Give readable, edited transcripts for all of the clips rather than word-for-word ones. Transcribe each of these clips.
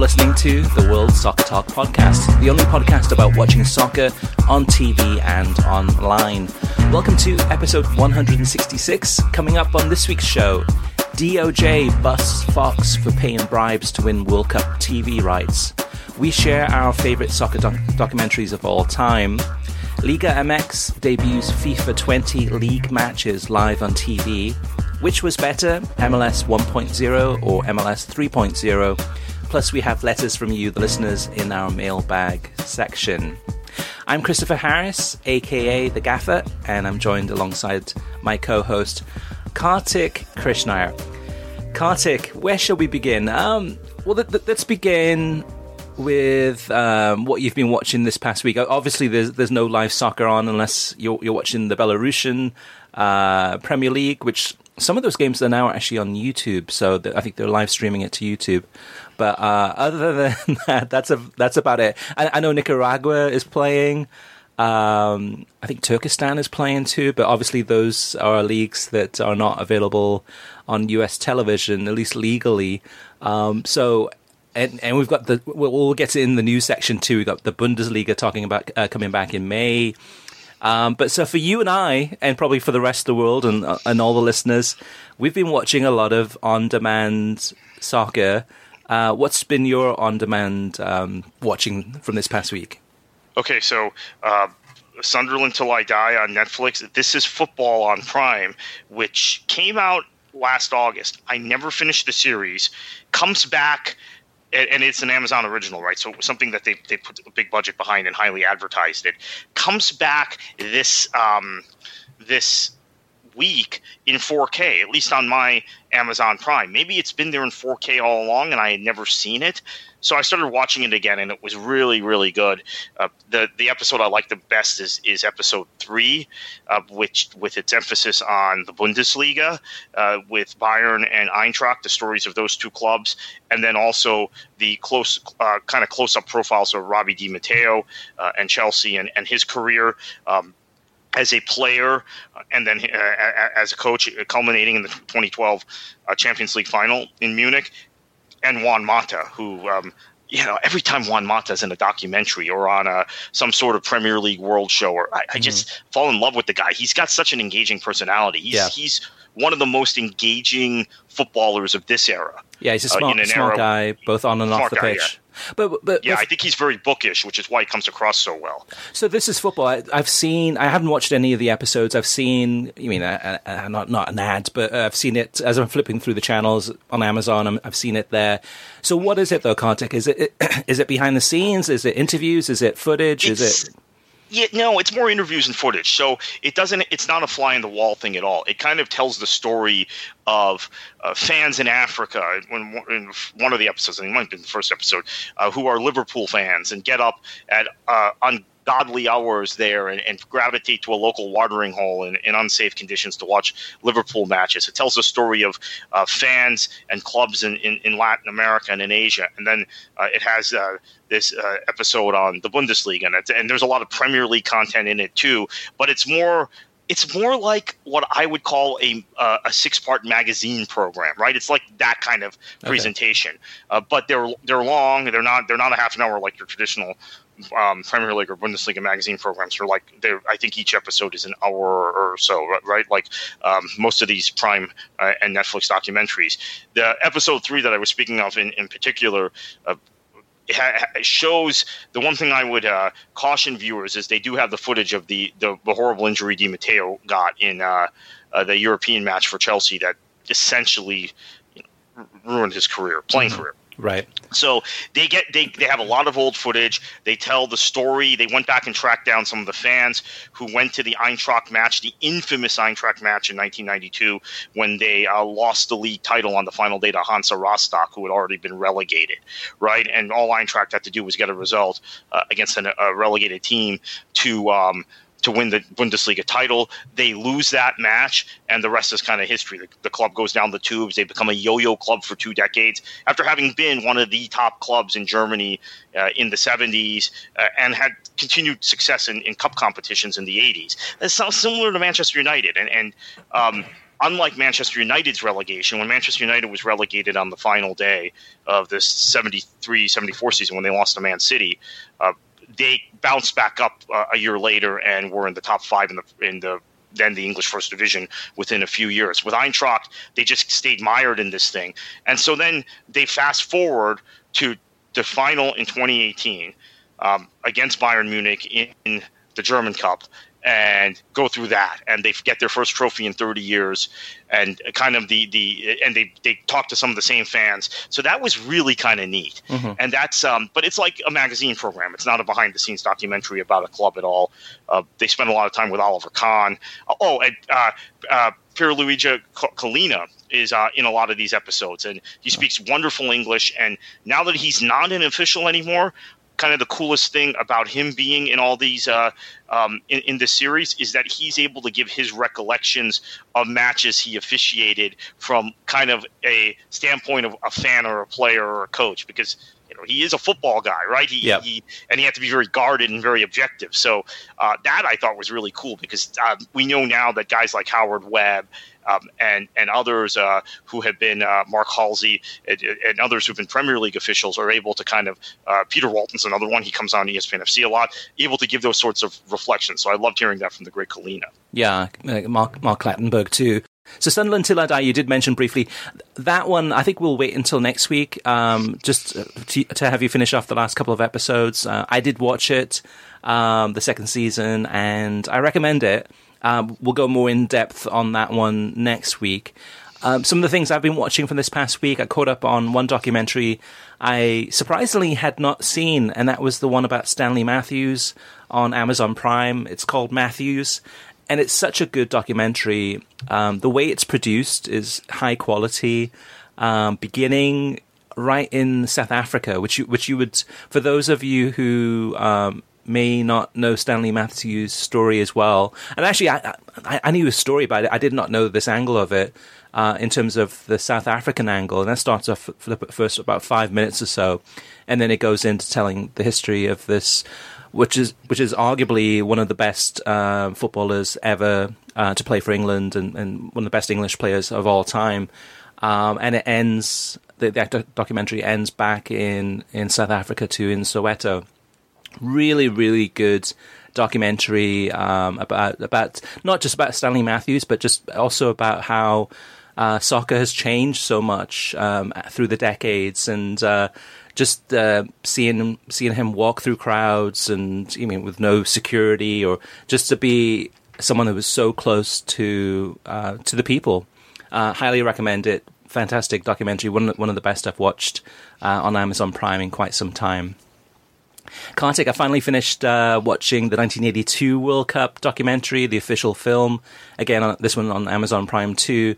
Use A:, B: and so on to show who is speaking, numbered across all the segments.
A: listening to the World Soccer Talk podcast, the only podcast about watching soccer on TV and online. Welcome to episode 166. Coming up on this week's show, DOJ busts Fox for paying bribes to win World Cup TV rights. We share our favourite soccer documentaries of all time. Liga MX debuts FIFA 20 league matches live on TV. Which was better, MLS 1.0 or MLS 3.0? Plus we have letters from you, the listeners, in our mailbag section. I'm Christopher Harris, aka The Gaffer, and I'm joined alongside my co-host, Kartik Krishnaiyer. Kartik, where shall we begin? Let's begin with what you've been watching this past week. Obviously, there's no live soccer on unless you're watching the Belarusian Premier League, which some of those games are now actually on YouTube, so I think they're live streaming it to YouTube. But other than that, that's about it. I know Nicaragua is playing. I think Turkestan is playing too, but obviously those are leagues that are not available on US television, at least legally. And we've got we'll get to in the news section too. We've got the Bundesliga talking about coming back in May. But so for you and I, and probably for the rest of the world and all the listeners, we've been watching a lot of on-demand soccer. What's been your on-demand watching from this past week?
B: Okay, so Sunderland Till I Die on Netflix. This is Football on Prime, which came out last August. I never finished the series. Comes back, and it's an Amazon original, right? So something that they put a big budget behind and highly advertised it. Comes back this week in 4K, at least on my Amazon Prime. Maybe it's been there in 4K all along and I had never seen it. So I started watching it again and it was really, really good. The episode I like the best is episode 3, which with its emphasis on the Bundesliga, with Bayern and Eintracht, the stories of those two clubs, and then also the kind of close-up profiles of Robbie Di Matteo and Chelsea and his career as a player, and then as a coach, culminating in the 2012 Champions League final in Munich, and Juan Mata, who, every time Juan Mata's in a documentary or on some sort of Premier League World Show, I just fall in love with the guy. He's got such an engaging personality. He's one of the most engaging footballers of this era. Yeah, he's a smart
A: guy, both on and off the pitch.
B: Yeah. But I think he's very bookish, which is why he comes across so well.
A: So this is football. I haven't watched any of the episodes. I've seen, not an ad, but I've seen it as I'm flipping through the channels on Amazon. I've seen it there. So what is it though, Kartik? Is it behind the scenes? Is it interviews? Is it footage?
B: Yeah, no, it's more interviews and footage. So it's not a fly in the wall thing at all. It kind of tells the story of fans in Africa in one of the episodes, I think it might have been the first episode, who are Liverpool fans and get up at ungodly hours there and gravitate to a local watering hole in unsafe conditions to watch Liverpool matches. It tells the story of fans and clubs in Latin America and in Asia. And then it has this episode on the Bundesliga, and there's a lot of Premier League content in it too. But it's more like what I would call a 6-part magazine program, right? It's like that kind of presentation. Okay. But they're long. They're not a half an hour like your traditional Premier League or Bundesliga magazine programs. I think each episode is an hour or so, right? Like most of these Prime and Netflix documentaries. The episode 3 that I was speaking of in particular. It shows the one thing I would caution viewers is they do have the footage of the horrible injury Di Matteo got in the European match for Chelsea that essentially ruined his playing career.
A: Right.
B: So they have a lot of old footage. They tell the story. They went back and tracked down some of the fans who went to the Eintracht match, the infamous Eintracht match in 1992, when they lost the league title on the final day to Hansa Rostock, who had already been relegated, right? And all Eintracht had to do was get a result against a relegated team to win the Bundesliga title. They lose that match, and the rest is kind of history. The club goes down the tubes. They become a yo-yo club for 2 decades after having been one of the top clubs in Germany in the 70s and had continued success in cup competitions in the 80s. It sounds similar to Manchester United. And unlike Manchester United's relegation, when Manchester United was relegated on the final day of this 73-74 season when they lost to Man City, they bounced back up a year later and were in the top 5 in the English First Division within a few years. With Eintracht, they just stayed mired in this thing. And so then they fast forward to the final in 2018 against Bayern Munich in the German Cup, and go through that, and they get their first trophy in 30 years, and kind of and they talk to some of the same fans. So that was really kind of neat. Mm-hmm. And that's but it's like a magazine program. It's not a behind the scenes documentary about a club at all. They spend a lot of time with Oliver Kahn. Pierluigi Collina is in a lot of these episodes, and he speaks wonderful English. And now that he's not an official anymore, kind of the coolest thing about him being in all these in this series is that he's able to give his recollections of matches he officiated from kind of a standpoint of a fan or a player or a coach, because he is a football guy, right? He had to be very guarded and very objective. So that I thought was really cool, because we know now that guys like Howard Webb and others who have been Mark Halsey and others who've been Premier League officials are able to kind of Peter Walton's another one. He comes on ESPN FC a lot, able to give those sorts of reflections. So I loved hearing that from the great Collina.
A: Yeah, Mark Clattenburg too. So Sunderland Till I Die, you did mention briefly. That one, I think we'll wait until next week, just to have you finish off the last couple of episodes. I did watch it, the second season, and I recommend it. We'll go more in depth on that one next week. Some of the things I've been watching from this past week, I caught up on one documentary I surprisingly had not seen, and that was the one about Stanley Matthews on Amazon Prime. It's called Matthews, and it's such a good documentary. The way it's produced is high quality, beginning right in South Africa, which you would, for those of you who may not know Stanley Matthews' story as well. And actually, I knew his story, but I did not know this angle of it in terms of the South African angle. And that starts off for the first about 5 minutes or so, and then it goes into telling the history of this, which is arguably one of the best footballers ever to play for England, and one of the best English players of all time. And it ends, the documentary ends back in South Africa too, in Soweto. Really, really good documentary about not just about Stanley Matthews, but just also about how soccer has changed so much through the decades, and just seeing him walk through crowds, and with no security, or just to be someone who was so close to the people. Highly recommend it. Fantastic documentary. One of the best I've watched on Amazon Prime in quite some time. Kartik, I finally finished watching the 1982 World Cup documentary, the official film. Again, this one on Amazon Prime too.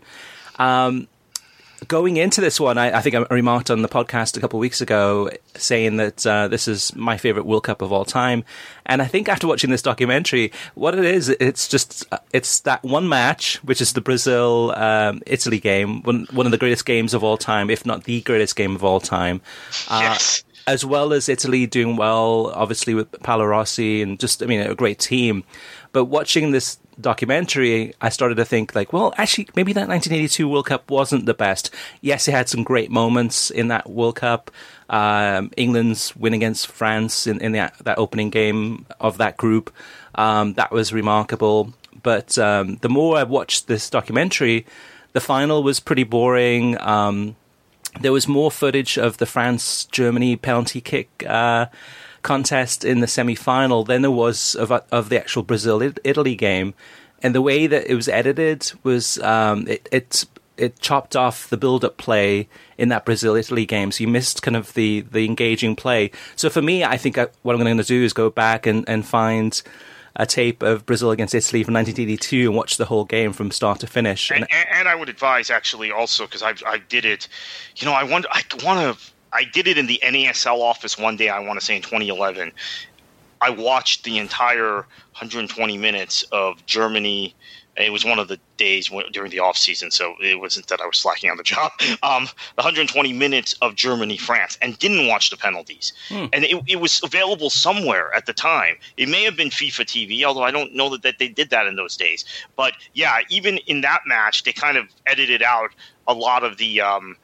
A: Going into this one, I think I remarked on the podcast a couple of weeks ago saying that this is my favorite World Cup of all time. And I think after watching this documentary, what it is, it's that one match, which is the Brazil-Italy game, one of the greatest games of all time, if not the greatest game of all time.
B: Yes.
A: As well as Italy doing well, obviously, with Paolo Rossi, and just, a great team. But watching this documentary, I started to think, well, actually, maybe that 1982 World Cup wasn't the best. Yes, it had some great moments in that World Cup. England's win against France in that opening game of that group, that was remarkable. But the more I watched this documentary, the final was pretty boring. There was more footage of the France-Germany penalty kick contest in the semi-final than there was of the actual Brazil-Italy game. And the way that it was edited was it chopped off the build-up play in that Brazil-Italy game. So you missed kind of the engaging play. So for me, I think what I'm going to do is go back and find a tape of Brazil against Italy from 1982 and watch the whole game from start to finish.
B: And I would advise, actually, also, because I did it, I did it in the NASL office one day, I want to say in 2011. I watched the entire 120 minutes of Germany It was one of the days during the off season, so it wasn't that I was slacking on the job. The 120 minutes of Germany-France, and didn't watch the penalties. And it was available somewhere at the time. It may have been FIFA TV, although I don't know that they did that in those days. But yeah, even in that match, they kind of edited out a lot of the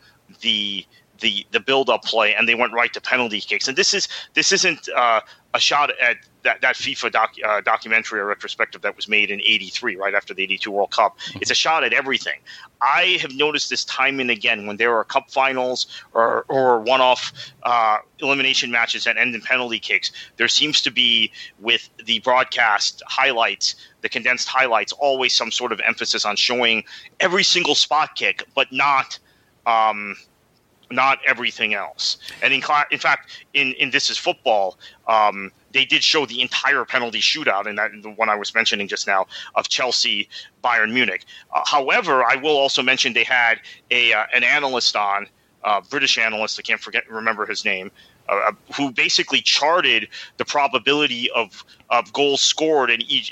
B: build-up play, and they went right to penalty kicks. And this isn't a shot at that FIFA documentary or retrospective that was made in '83, right after the '82 World Cup. It's a shot at everything. I have noticed this time and again when there are cup finals or one-off elimination matches that end in penalty kicks. There seems to be, with the broadcast highlights, the condensed highlights, always some sort of emphasis on showing every single spot kick, but not everything else. And in fact, in This Is Football, they did show the entire penalty shootout, and that the one I was mentioning just now of Chelsea Bayern Munich. However, I will also mention they had an analyst on, British analyst. I can't remember his name. Who basically charted the probability of goals scored in each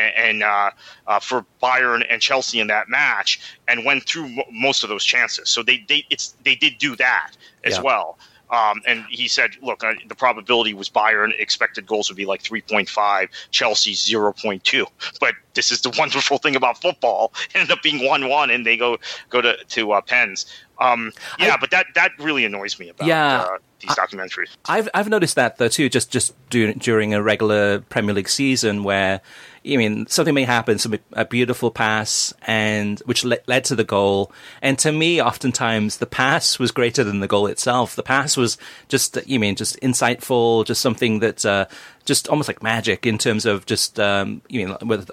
B: for Bayern and Chelsea in that match, and went through most of those chances. So they did do that as well. And he said, look, the probability was Bayern expected goals would be like 3.5, Chelsea 0.2. But this is the wonderful thing about football. It ended up being 1-1, and they go to pens. But that really annoys me about these documentaries.
A: I've noticed that though too, just during a regular Premier League season where, something may happen, a beautiful pass, and which led to the goal. And to me, oftentimes the pass was greater than the goal itself. The pass was just insightful, just something that just almost like magic in terms of just with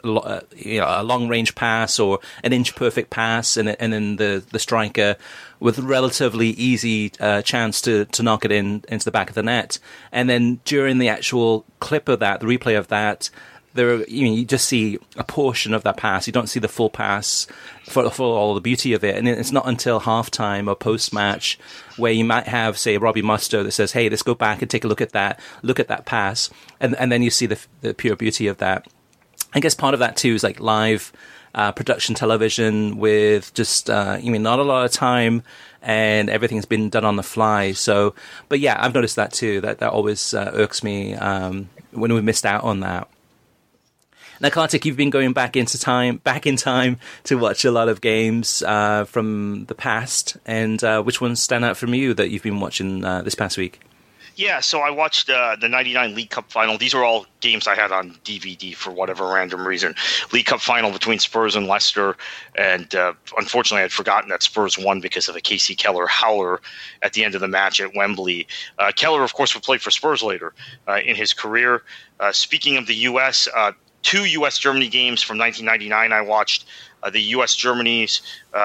A: a long range pass or an inch perfect pass, and then the striker with relatively easy chance to knock it into the back of the net. And then during the actual clip of that, the replay of that, you just see a portion of that pass. You don't see the full pass for all the beauty of it. And it's not until halftime or post-match where you might have, say, Robbie Mustoe that says, hey, let's go back and take a look at that pass. And then you see the pure beauty of that. I guess part of that too is like live production television with just, not a lot of time, and everything's been done on the fly. So, but yeah, I've noticed that too. That always irks me when we missed out on that. Now, Kartik, you've been going back in time to watch a lot of games from the past, and which ones stand out from you that you've been watching this past week?
B: Yeah, so I watched the 99 League Cup final. These are all games I had on DVD for whatever random reason. League Cup final between Spurs and Leicester, and unfortunately I'd forgotten that Spurs won because of a Casey Keller howler at the end of the match at Wembley. Keller, of course, would play for Spurs later in his career. Speaking of the U.S., 2 U.S.-Germany games from 1999 I watched. The U.S. versus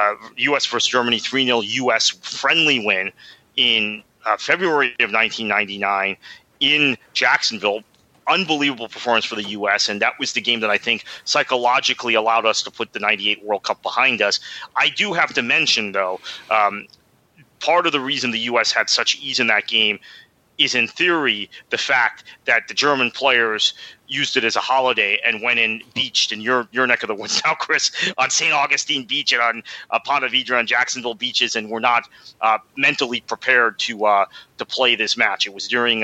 B: Germany 3-0 U.S. friendly win in February of 1999 in Jacksonville. Unbelievable performance for the U.S., and that was the game that I think psychologically allowed us to put the 98 World Cup behind us. I do have to mention, though, part of the reason the U.S. had such ease in that game is, in theory, the fact that the German players used it as a holiday and went in beached in your neck of the woods now, Chris, on St. Augustine Beach and on Ponte Vedra and Jacksonville beaches, and were not mentally prepared to play this match. It was during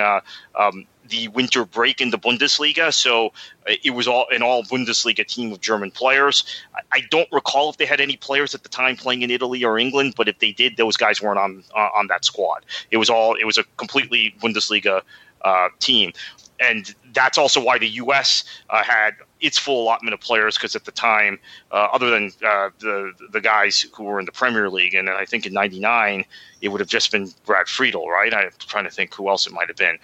B: the winter break in the Bundesliga, so it was an all Bundesliga team of German players. I don't recall if they had any players at the time playing in Italy or England, but if they did, those guys weren't on that squad. It was a completely Bundesliga team. And that's also why the U.S. had its full allotment of players, because at the time, other than the guys who were in the Premier League, and I think in '99 it would have just been Brad Friedel, right? I'm trying to think who else it might have been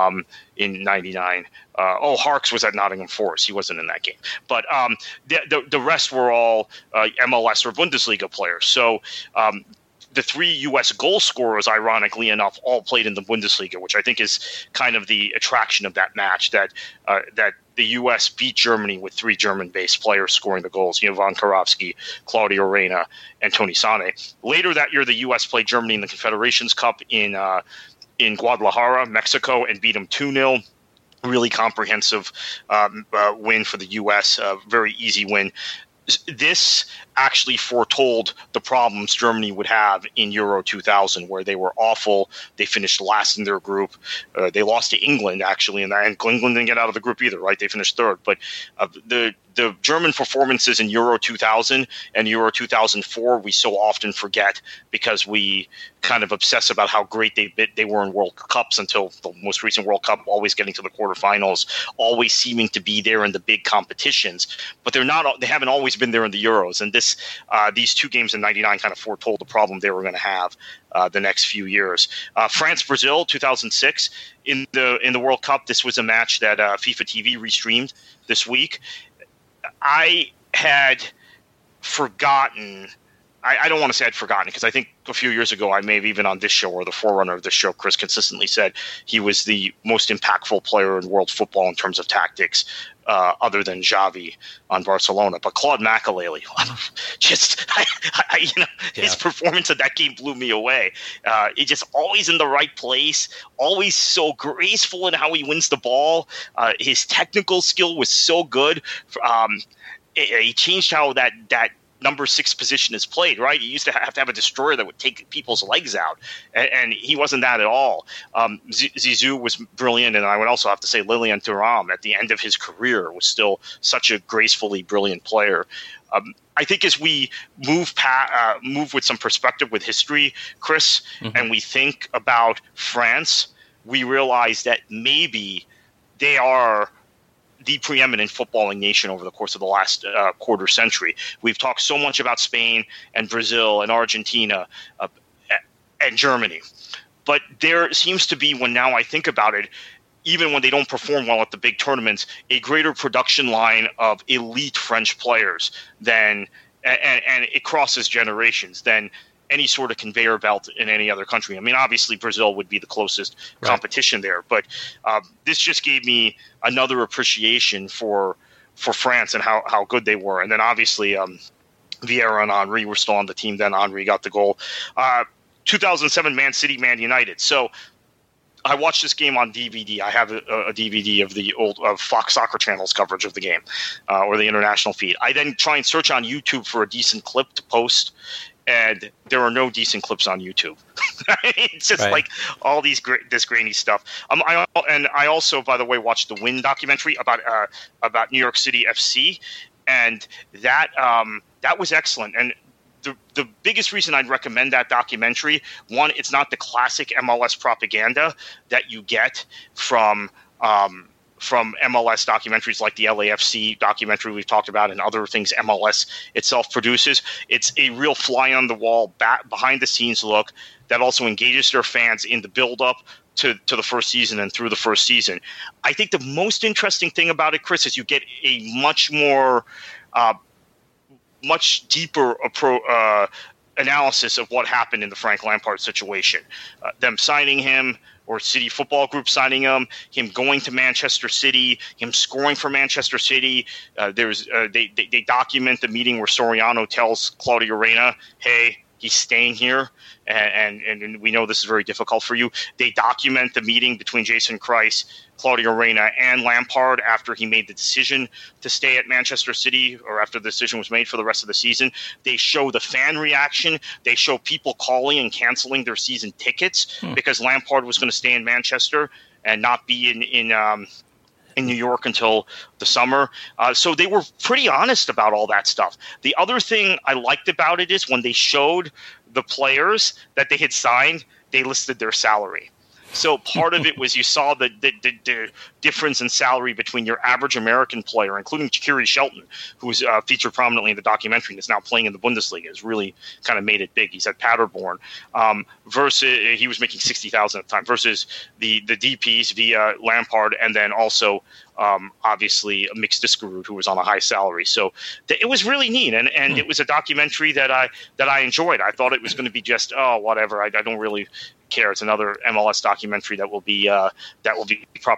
B: in '99. Harks was at Nottingham Forest. He wasn't in that game. But the rest were all MLS or Bundesliga players. So the 3 U.S. goal scorers, ironically enough, all played in the Bundesliga, which I think is kind of the attraction of that match, that the U.S. beat Germany with 3 German-based players scoring the goals, Ivan Karofsky, Claudio Reyna, and Tony Sane. Later that year, the U.S. played Germany in the Confederations Cup in Guadalajara, Mexico, and beat them 2-0. Really comprehensive win for the U.S., very easy win. this actually foretold the problems Germany would have in Euro 2000, where they were awful. They finished last in their group. They lost to England, actually, and England didn't get out of the group either, right? They finished third. But the German performances in Euro 2000 and Euro 2004 we so often forget because we kind of obsess about how great they were in World Cups until the most recent World Cup, always getting to the quarterfinals, always seeming to be there in the big competitions. But they haven't always been there in the Euros. And these two games in '99 kind of foretold the problem they were going to have the next few years. France-Brazil 2006 in the World Cup. This was a match that FIFA TV restreamed this week. I had forgotten. I don't want to say I'd forgotten because I think a few years ago I may have even on this show or the forerunner of this show, Chris consistently said he was the most impactful player in world football in terms of tactics, other than Xavi on Barcelona. But Claude Makélélé, his performance in that game blew me away. He's just always in the right place, always so graceful in how he wins the ball. His technical skill was so good. He changed how that number 6 position is played, right? You used to have a destroyer that would take people's legs out, and he wasn't that at all. Zizou was brilliant, and I would also have to say Lilian Thuram at the end of his career was still such a gracefully brilliant player. I think as we move with some perspective with history, Chris, and we think about France, we realize that maybe they are the preeminent footballing nation over the course of the last quarter century. We've talked so much about Spain and Brazil and Argentina and Germany. But there seems to be, when now I think about it, even when they don't perform well at the big tournaments, a greater production line of elite French players and it crosses generations than any sort of conveyor belt in any other country. I mean, obviously Brazil would be the closest competition there, but this just gave me another appreciation for France and how good they were. And then obviously Vieira and Henry were still on the team then. Henry got the goal. 2007 Man City, Man United. So I watched this game on DVD. I have a DVD of the old Fox Soccer Channel's coverage of the game, or the international feed. I then try and search on YouTube for a decent clip to post, and there are no decent clips on YouTube. It's just like all this grainy stuff. I also, by the way, watched the Win documentary about New York City FC, and that was excellent. And the biggest reason I'd recommend that documentary, one, it's not the classic MLS propaganda that you get from MLS documentaries like the LAFC documentary we've talked about and other things MLS itself produces. It's a real fly-on-the-wall, behind-the-scenes look that also engages their fans in the build-up to the first season and through the first season. I think the most interesting thing about it, Chris, is you get a much more much deeper analysis of what happened in the Frank Lampard situation. Them signing him, or City Football Group signing him going to Manchester City, him scoring for Manchester City. They document the meeting where Soriano tells Claudio Reyna, hey, he's staying here, and we know this is very difficult for you. They document the meeting between Jason Kreis, Claudio Reyna, and Lampard after he made the decision to stay at Manchester City, or after the decision was made for the rest of the season. They show the fan reaction. They show people calling and canceling their season tickets because Lampard was going to stay in Manchester and not be in New York until the summer. So they were pretty honest about all that stuff. The other thing I liked about it is when they showed the players that they had signed, they listed their salary. So part of it was you saw the difference in salary between your average American player, including Chikiri Shelton, who was featured prominently in the documentary and is now playing in the Bundesliga, has really kind of made it big. He's at Paderborn. Versus he was making $60,000 at the time, versus the DPs via Lampard, and then also obviously Mix Diskerud, who was on a high salary. So it was really neat, and it was a documentary that I enjoyed. I thought it was going to be just whatever. I don't really care. It's another MLS documentary that will be propaganda-ish.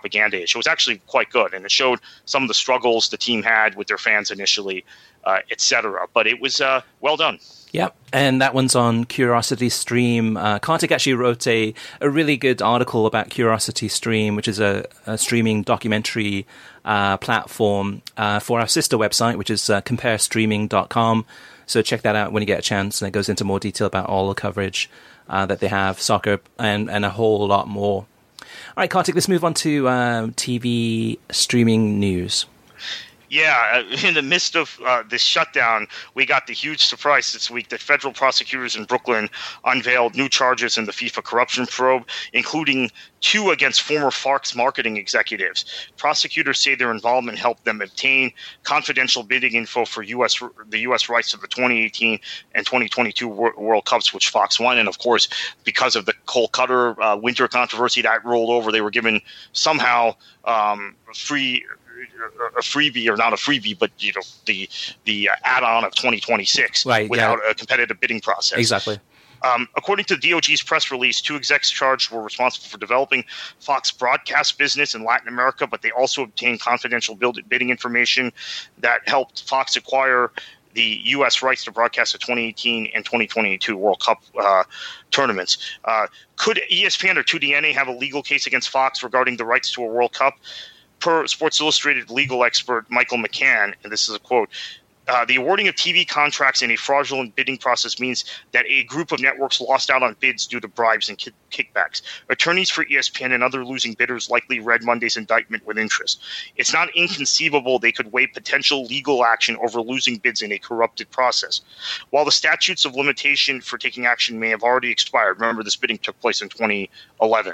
B: show was actually quite good, and it showed some of the struggles the team had with their fans initially, etc. But it was well done.
A: Yep, and that one's on Curiosity Stream. Kartik actually wrote a really good article about Curiosity Stream, which is a streaming documentary platform for our sister website, which is comparestreaming.com. So check that out when you get a chance, and it goes into more detail about all the coverage that they have, soccer, and a whole lot more. All right, Kartik, let's move on to TV streaming news.
B: Yeah, in the midst of this shutdown, we got the huge surprise this week that federal prosecutors in Brooklyn unveiled new charges in the FIFA corruption probe, including 2 against former Fox marketing executives. Prosecutors say their involvement helped them obtain confidential bidding info for the U.S. rights to the 2018 and 2022 World Cups, which Fox won. And, of course, because of the Cole Cutter winter controversy that rolled over, they were given somehow a freebie, or not a freebie, but the add-on of 2026 without a competitive bidding process.
A: Exactly.
B: According to the DOJ's press release, 2 execs charged were responsible for developing Fox broadcast business in Latin America, but they also obtained confidential bidding information that helped Fox acquire the U.S. rights to broadcast the 2018 and 2022 World Cup tournaments. Could ESPN or 2DNA have a legal case against Fox regarding the rights to a World Cup? Per Sports Illustrated legal expert Michael McCann, and this is a quote, the awarding of TV contracts in a fraudulent bidding process means that a group of networks lost out on bids due to bribes and kickbacks. Attorneys for ESPN and other losing bidders likely read Monday's indictment with interest. It's not inconceivable they could weigh potential legal action over losing bids in a corrupted process. While the statutes of limitation for taking action may have already expired, remember this bidding took place in 2011,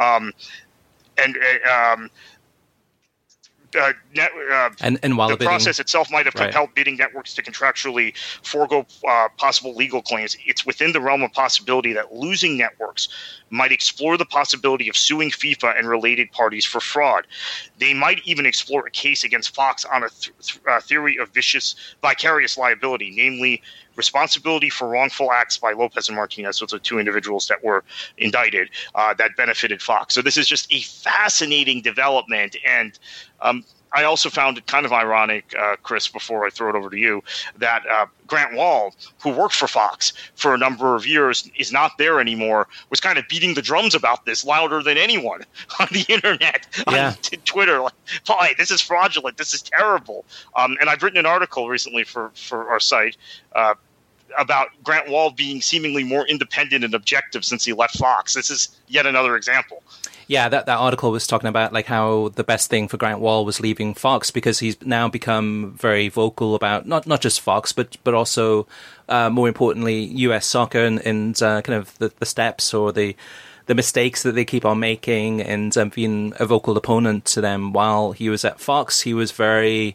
A: and while
B: the process itself might have compelled bidding networks to contractually forego possible legal claims, it's within the realm of possibility that losing networks might explore the possibility of suing FIFA and related parties for fraud. They might even explore a case against Fox on a theory of vicarious liability, namely responsibility for wrongful acts by Lopez and Martinez. Those are 2 individuals that were indicted that benefited Fox. So this is just a fascinating development. And I also found it kind of ironic, Chris, before I throw it over to you, that Grant Wahl, who worked for Fox for a number of years, is not there anymore, was kind of beating the drums about this louder than anyone on the internet, on Twitter. Like, boy, this is fraudulent. This is terrible. And I've written an article recently for our site about Grant Wahl being seemingly more independent and objective since he left Fox. This is yet another example.
A: Yeah, that article was talking about like how the best thing for Grant Wahl was leaving Fox, because he's now become very vocal about not just Fox, but also more importantly US soccer and kind of the steps or the mistakes that they keep on making, and being a vocal opponent to them. While he was at Fox, he was very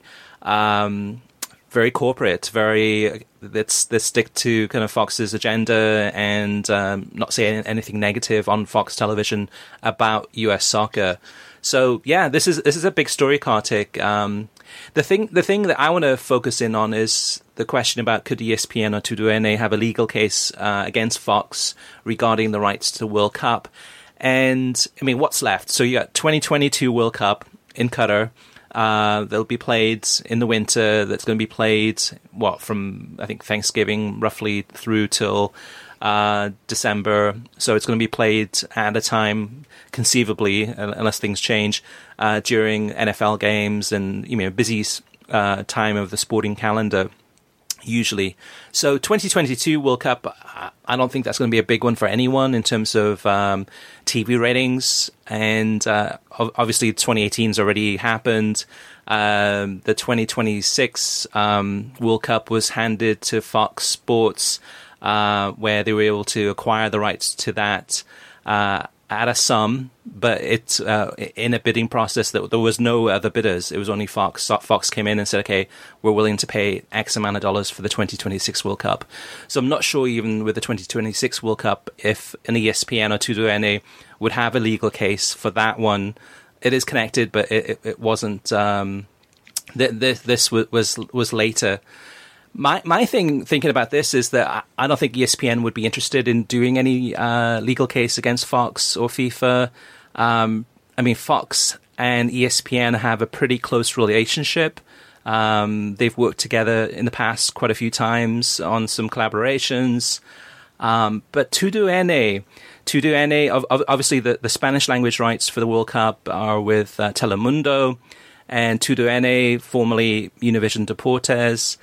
A: corporate, let's stick to kind of Fox's agenda and not say anything negative on Fox television about US soccer. So yeah, this is a big story, Kartik. The thing that I want to focus in on is the question about could ESPN or 2DNA have a legal case against Fox regarding the rights to the World Cup. And I mean, what's left? So you got 2022 World Cup in Qatar. They'll be played in the winter. That's going to be played, from, I think, Thanksgiving roughly through till December. So it's going to be played at a time, conceivably, unless things change, during NFL games and, busy time of the sporting calendar, usually. So 2022 World Cup, I don't think that's going to be a big one for anyone in terms of TV ratings. And obviously 2018's already happened. The 2026 World Cup was handed to Fox Sports, where they were able to acquire the rights to that at a sum, but it's in a bidding process that there was no other bidders. It was only Fox. Fox came in and said, okay, we're willing to pay X amount of dollars for the 2026 World Cup. So I'm not sure even with the 2026 World Cup if an ESPN or 2DNA would have a legal case for that one. It is connected, but it wasn't. This was later. My thinking about this is that I don't think ESPN would be interested in doing any legal case against Fox or FIFA. I mean, Fox and ESPN have a pretty close relationship. They've worked together in the past quite a few times on some collaborations. But Tudo.NE, obviously the Spanish language rights for the World Cup are with Telemundo, and Tudo.NE, formerly Univision Deportes,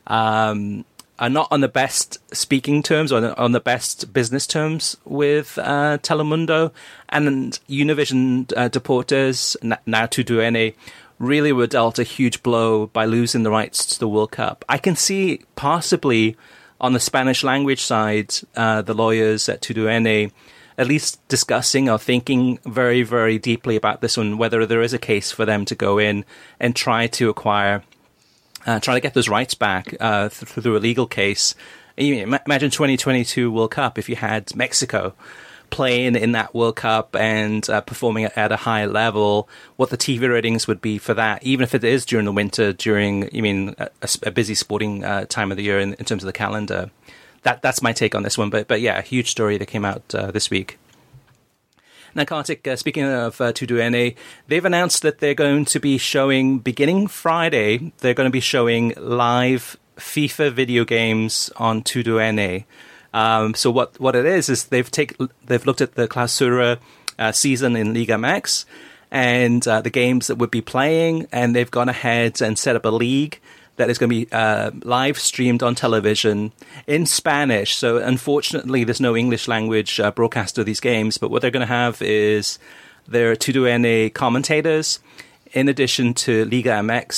A: are not on the best speaking terms or on the best business terms with Telemundo, and Univision Deportes, now Tudo.NE, really were dealt a huge blow by losing the rights to the World Cup. I can see possibly on the Spanish language side, the lawyers at Tudo.NE at least discussing or thinking very, very deeply about this one, whether there is a case for them to go in and try to acquire, try to get those rights back through a legal case. Imagine 2022 World Cup if you had Mexico playing in that World Cup and performing at a high level, what the TV ratings would be for that, even if it is during the winter, during a busy sporting time of the year in terms of the calendar. That's my take on this one. But yeah, a huge story that came out this week. Now, Kartik, speaking of Tudo.NE, they've announced that they're going to be showing, beginning Friday, they're going to be showing live FIFA video games on Tudo.NE. So what it is they've looked at the Clausura season in Liga MX and the games that would be playing, and they've gone ahead and set up a league that is going to be live streamed on television in Spanish. So unfortunately, there's no English language broadcast of these games, but what they're going to have is their Tudo.NE commentators, in addition to Liga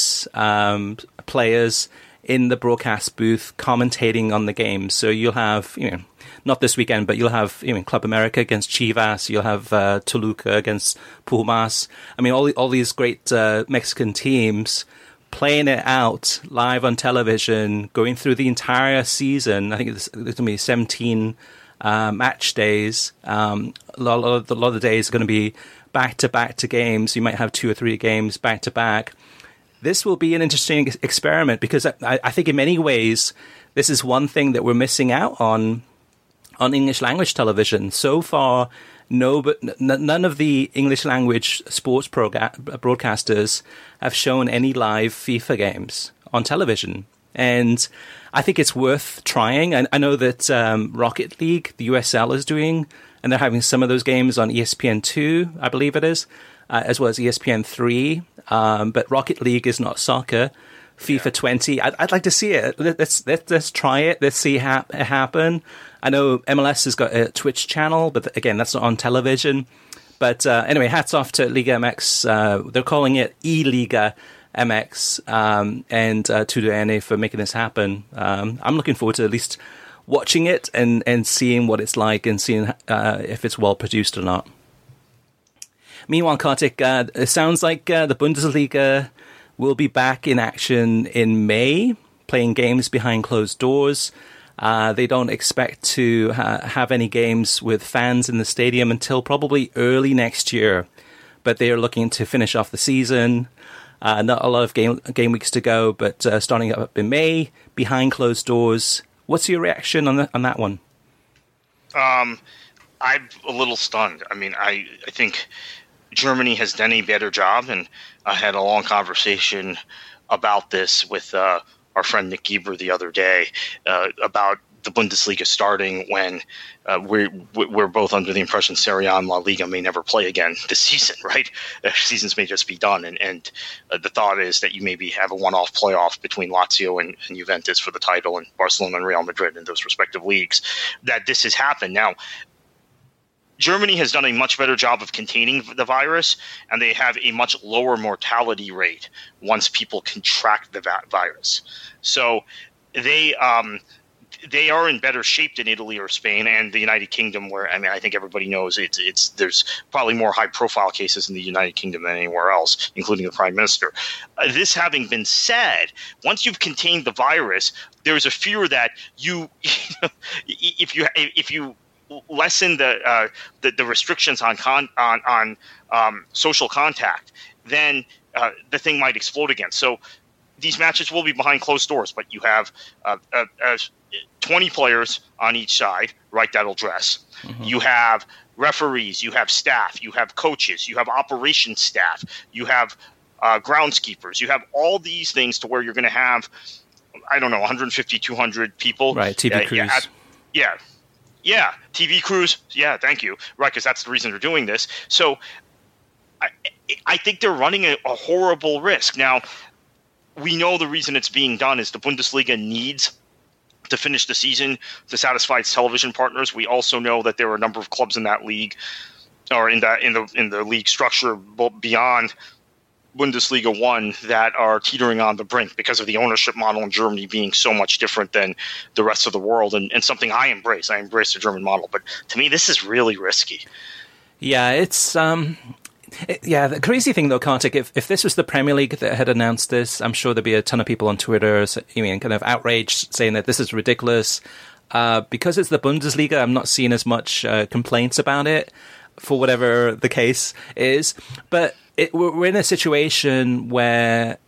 A: MX players in the broadcast booth commentating on the games. So you'll have, not this weekend, but you'll have Club America against Chivas. You'll have Toluca against Pumas. I mean, all these great Mexican teams playing it out live on television, going through the entire season. I think there's going to be 17 match days. A lot of the days are going to be back-to-back to games. You might have 2 or 3 games back-to-back. This will be an interesting experiment because I think in many ways this is one thing that we're missing out on English language television. So far, none of the English language sports broadcasters have shown any live FIFA games on television. And I think it's worth trying. And I know that Rocket League, the USL, is doing, and they're having some of those games on ESPN2, I believe it is, as well as ESPN3. But Rocket League is not soccer. FIFA 20, I'd like to see it. Let's try it. Let's see it happen. I know MLS has got a Twitch channel, but again, that's not on television. But anyway, hats off to Liga MX. They're calling it E-Liga MX and Tudo.NE for making this happen. I'm looking forward to at least watching it and seeing what it's like and seeing if it's well produced or not. Meanwhile, Kartik, it sounds like the Bundesliga will be back in action in May, playing games behind closed doors. They don't expect to have any games with fans in the stadium until probably early next year. But they are looking to finish off the season. Not a lot of game weeks to go, but starting up in May, behind closed doors. What's your reaction on that one?
B: I'm a little stunned. I mean, I think Germany has done a better job, and I had a long conversation about this with our friend Nick Gieber the other day about the Bundesliga starting when we're both under the impression Serie A and La Liga may never play again this season, right? Seasons may just be done, and the thought is that you maybe have a one-off playoff between Lazio and Juventus for the title, and Barcelona and Real Madrid in those respective leagues, that this has happened. Now, Germany has done a much better job of containing the virus, and they have a much lower mortality rate once people contract the virus. So they are in better shape than Italy or Spain and the United Kingdom, where, I mean, I think everybody knows there's probably more high-profile cases in the United Kingdom than anywhere else, including the Prime Minister. This having been said, once you've contained the virus, there's a fear that if you lessen the restrictions on social contact, then the thing might explode again. So these matches will be behind closed doors, but you have 20 players on each side, right? That'll dress. Mm-hmm. You have referees, you have staff, you have coaches, you have operations staff, you have groundskeepers, you have all these things to where you're going to have, I don't know, 150, 200 people.
A: Right, TV crews.
B: Yeah, TV crews. Yeah, thank you. Right, because that's the reason they're doing this. So I think they're running a horrible risk. Now, we know the reason it's being done is the Bundesliga needs to finish the season to satisfy its television partners. We also know that there are a number of clubs in that league, or in the league structure beyond Bundesliga 1 that are teetering on the brink because of the ownership model in Germany being so much different than the rest of the world, and something I embrace. I embrace the German model, but to me, this is really risky.
A: Yeah, it's the crazy thing though, Kartik, if this was the Premier League that had announced this, I'm sure there'd be a ton of people on Twitter, kind of outraged, saying that this is ridiculous. Because it's the Bundesliga, I'm not seeing as much complaints about it, for whatever the case is. But we're in a situation where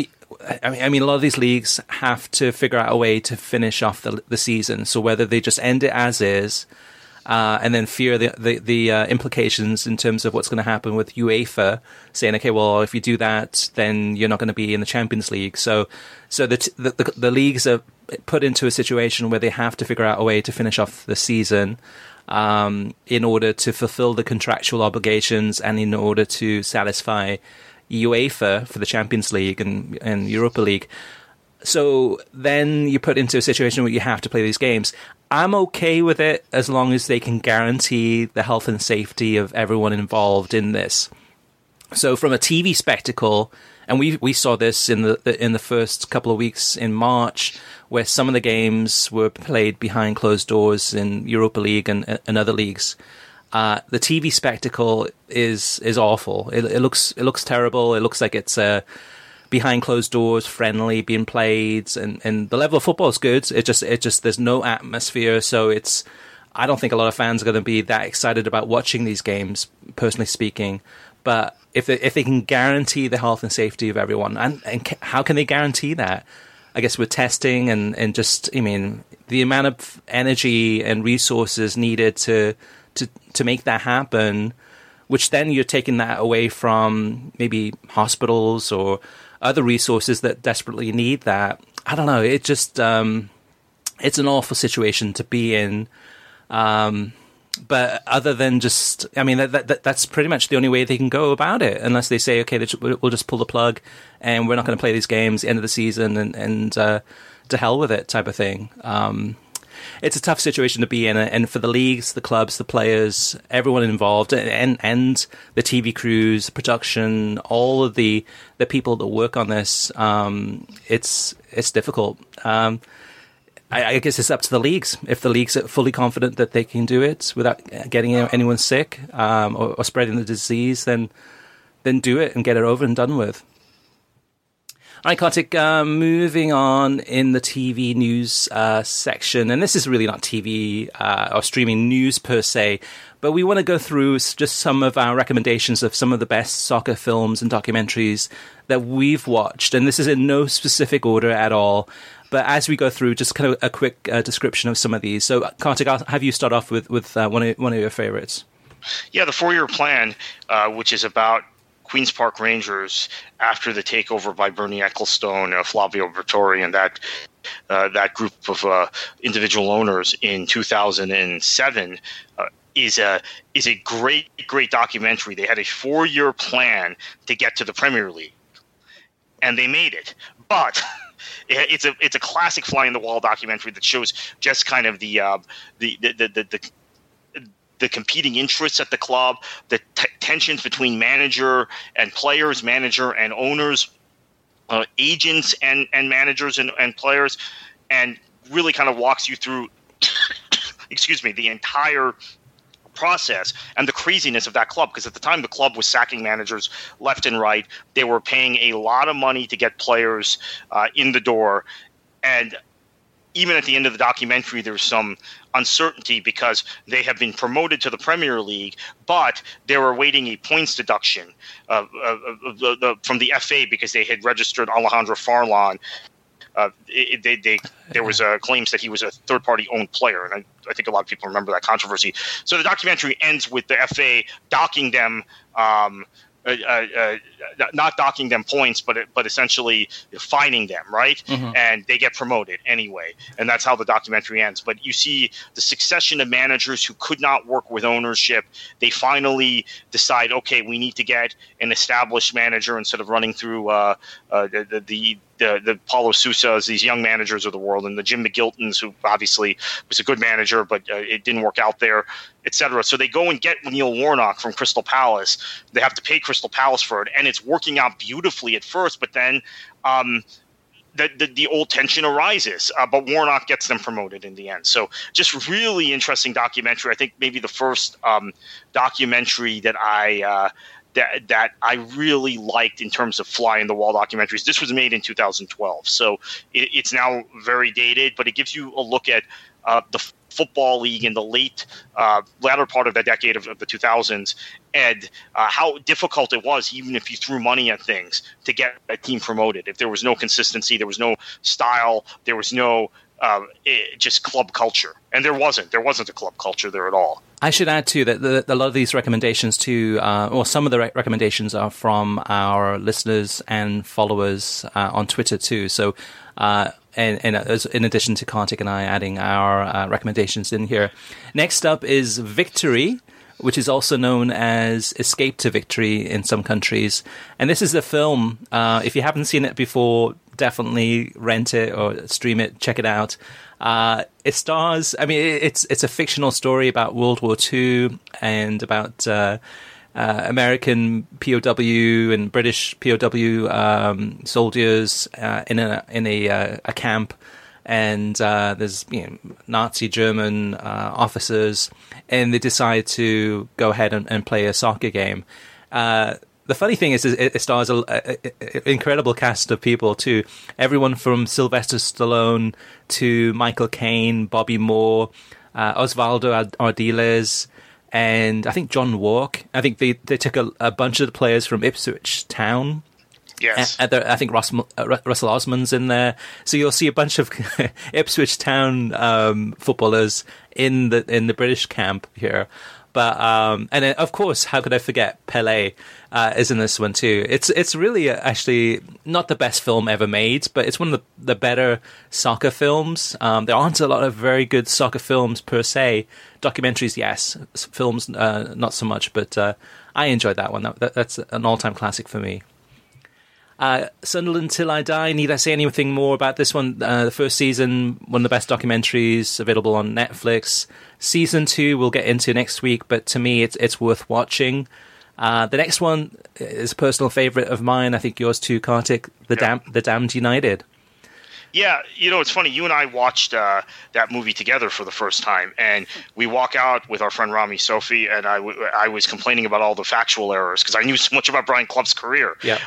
A: a lot of these leagues have to figure out a way to finish off the season. So whether they just end it as is, and then fear the implications in terms of what's going to happen with UEFA saying, okay, well, if you do that, then you're not going to be in the Champions League. So the leagues are put into a situation where they have to figure out a way to finish off the season in order to fulfill the contractual obligations and in order to satisfy UEFA for the Champions League and Europa League. So then you put into a situation where you have to play these games. I'm okay with it as long as they can guarantee the health and safety of everyone involved in this. So from a TV spectacle, and we saw this in the first couple of weeks in March, where some of the games were played behind closed doors in Europa League and other leagues. The TV spectacle is awful. It looks terrible. It looks like it's behind closed doors, friendly, being played, and the level of football is good. It just there's no atmosphere, so I don't think a lot of fans are going to be that excited about watching these games, personally speaking. But if they can guarantee the health and safety of everyone, and how can they guarantee that? I guess with testing and just, the amount of energy and resources needed to make that happen, which then you're taking that away from maybe hospitals or other resources that desperately need that. I don't know. It just, it's an awful situation to be in. But other than just, that's pretty much the only way they can go about it, unless they say, okay, we'll just pull the plug and we're not going to play these games end of the season and to hell with it type of thing. It's a tough situation to be in, and for the leagues, the clubs, the players, everyone involved, and the TV crews, production, all of the people that work on this, it's difficult. I guess it's up to the leagues. If the leagues are fully confident that they can do it without getting anyone sick or spreading the disease, then do it and get it over and done with. All right, Kartik, moving on in the TV news section, and this is really not TV or streaming news per se, but we want to go through just some of our recommendations of some of the best soccer films and documentaries that we've watched, and this is in no specific order at all. But as we go through, just kind of a quick description of some of these. So, Kartik, I'll have you start off with one of your favorites.
B: Yeah, the 4-year plan, which is about Queen's Park Rangers after the takeover by Bernie Ecclestone, Flavio Briatore, and that group of individual owners in 2007, is a great documentary. They had a 4-year plan to get to the Premier League, and they made it, but. It's a classic fly in the wall documentary that shows just kind of the competing interests at the club, the tensions between manager and players, manager and owners, agents and managers and players, and really kind of walks you through, the entire process and the craziness of that club, because at the time the club was sacking managers left and right. They were paying a lot of money to get players in the door, and even at the end of the documentary there's some uncertainty because they have been promoted to the Premier League, but they were awaiting a points deduction from the FA because they had registered Alejandro Farlan. There was claims that he was a third-party owned player, and I think a lot of people remember that controversy. So the documentary ends with the FA docking them. Not docking them points, but essentially fining them, right? Mm-hmm. And they get promoted anyway, and that's how the documentary ends. But you see the succession of managers who could not work with ownership. They finally decide, okay, we need to get an established manager instead of running through the Paulo Sousas, these young managers of the world, and the Jim McGiltons, who obviously was a good manager, but it didn't work out there, etc. So they go and get Neil Warnock from Crystal Palace. They have to pay Crystal Palace for it, and it's working out beautifully at first, but then the old tension arises. But Warnock gets them promoted in the end. So just really interesting documentary. I think maybe the first documentary that I really liked in terms of fly-in-the-wall documentaries. This was made in 2012, so it's now very dated, but it gives you a look at the football league in the latter part of the decade of the 2000s, and how difficult it was, even if you threw money at things, to get a team promoted. If there was no consistency, there was no style, there was no just club culture. And there wasn't a club culture there at all.
A: I should add, too, that a lot of these recommendations, or some of the recommendations are from our listeners and followers on Twitter, too. So, and in addition to Kartik and I adding our recommendations in here. Next up is Victory, which is also known as Escape to Victory in some countries. And this is a film, if you haven't seen it before, definitely rent it or stream it, check it out. It stars, it's a fictional story about World War II and about American POW and British POW soldiers in a camp. And there's Nazi German officers, and they decide to go ahead and play a soccer game. The funny thing is it stars an incredible cast of people too. Everyone from Sylvester Stallone to Michael Caine, Bobby Moore, Osvaldo Ardiles, and I think John Walk. I think they took a bunch of the players from Ipswich Town.
B: Yes.
A: I think Russell Osman's in there. So you'll see a bunch of Ipswich Town footballers in the British camp here. But and then, of course, how could I forget Pelé is in this one too. It's really actually not the best film ever made, but it's one of the better soccer films. There aren't a lot of very good soccer films per se. Documentaries, yes. Films, not so much. But I enjoyed that one. That's an all-time classic for me. Sunderland Till I Die. Need I say anything more about this one? The first season, one of the best documentaries available on Netflix. Season 2 we'll get into next week, but to me it's worth watching. The next one is a personal favourite of mine. I think yours too, Kartik. The Damned United.
B: Yeah, it's funny. You and I watched that movie together for the first time, and we walk out with our friend Rami Sophie, and I was complaining about all the factual errors because I knew so much about Brian Clough's career.
A: Yeah.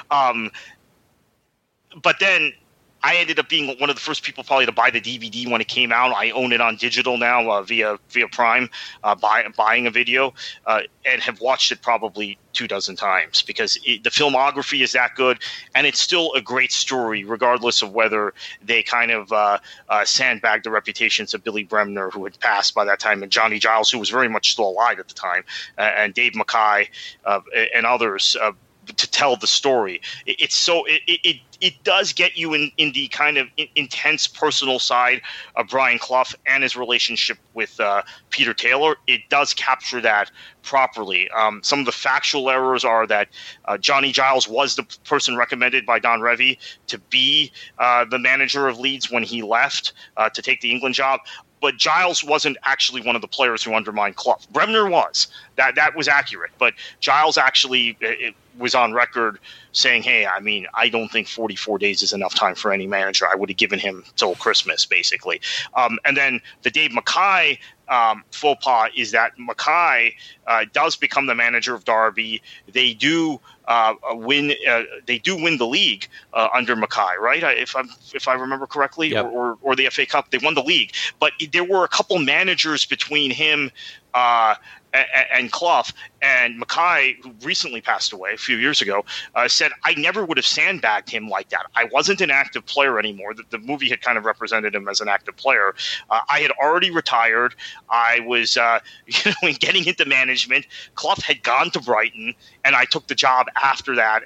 B: But then I ended up being one of the first people probably to buy the DVD when it came out. I own it on digital now via Prime, buying a video, and have watched it probably 24 times because the filmography is that good, and it's still a great story regardless of whether they kind of sandbagged the reputations of Billy Bremner, who had passed by that time, and Johnny Giles, who was very much still alive at the time, and Dave Mackay and others to tell the story. It does get you in the kind of intense personal side of Brian Clough and his relationship with Peter Taylor. It does capture that properly. Some of the factual errors are that Johnny Giles was the person recommended by Don Revie to be the manager of Leeds when he left to take the England job. But Giles wasn't actually one of the players who undermined Clough. Bremner was. That was accurate. But Giles actually was on record saying, hey, I don't think 44 days is enough time for any manager. I would have given him till Christmas, basically. And then the Dave Mackay faux pas is that Mackay does become the manager of Derby. They do win. They do win the league under Mackay, right? If I remember correctly,
A: yep.
B: or the FA Cup. They won the league, but there were a couple managers between him and Clough, And Mackay, who recently passed away a few years ago, said, I never would have sandbagged him like that. I wasn't an active player anymore. The movie had kind of represented him as an active player. I had already retired. I was getting into management. Clough had gone to Brighton, and I took the job after that.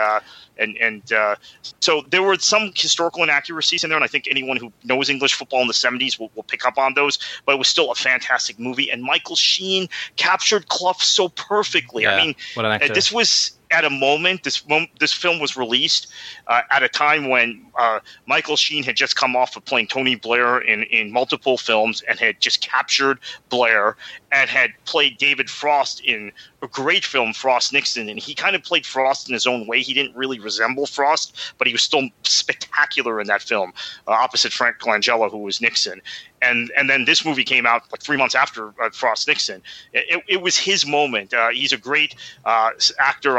B: So there were some historical inaccuracies in there, and I think anyone who knows English football in the 70s will pick up on those. But it was still a fantastic movie, and Michael Sheen captured Clough so perfectly.
A: Yeah,
B: I mean,
A: what an actor.
B: This was at a moment. This film was released at a time when Michael Sheen had just come off of playing Tony Blair in multiple films and had just captured Blair, and had played David Frost in a great film, Frost Nixon. And he kind of played Frost in his own way. He didn't really resemble Frost, but he was still spectacular in that film, opposite Frank Langella, who was Nixon. And then this movie came out like 3 months after Frost Nixon. It was his moment. He's a great actor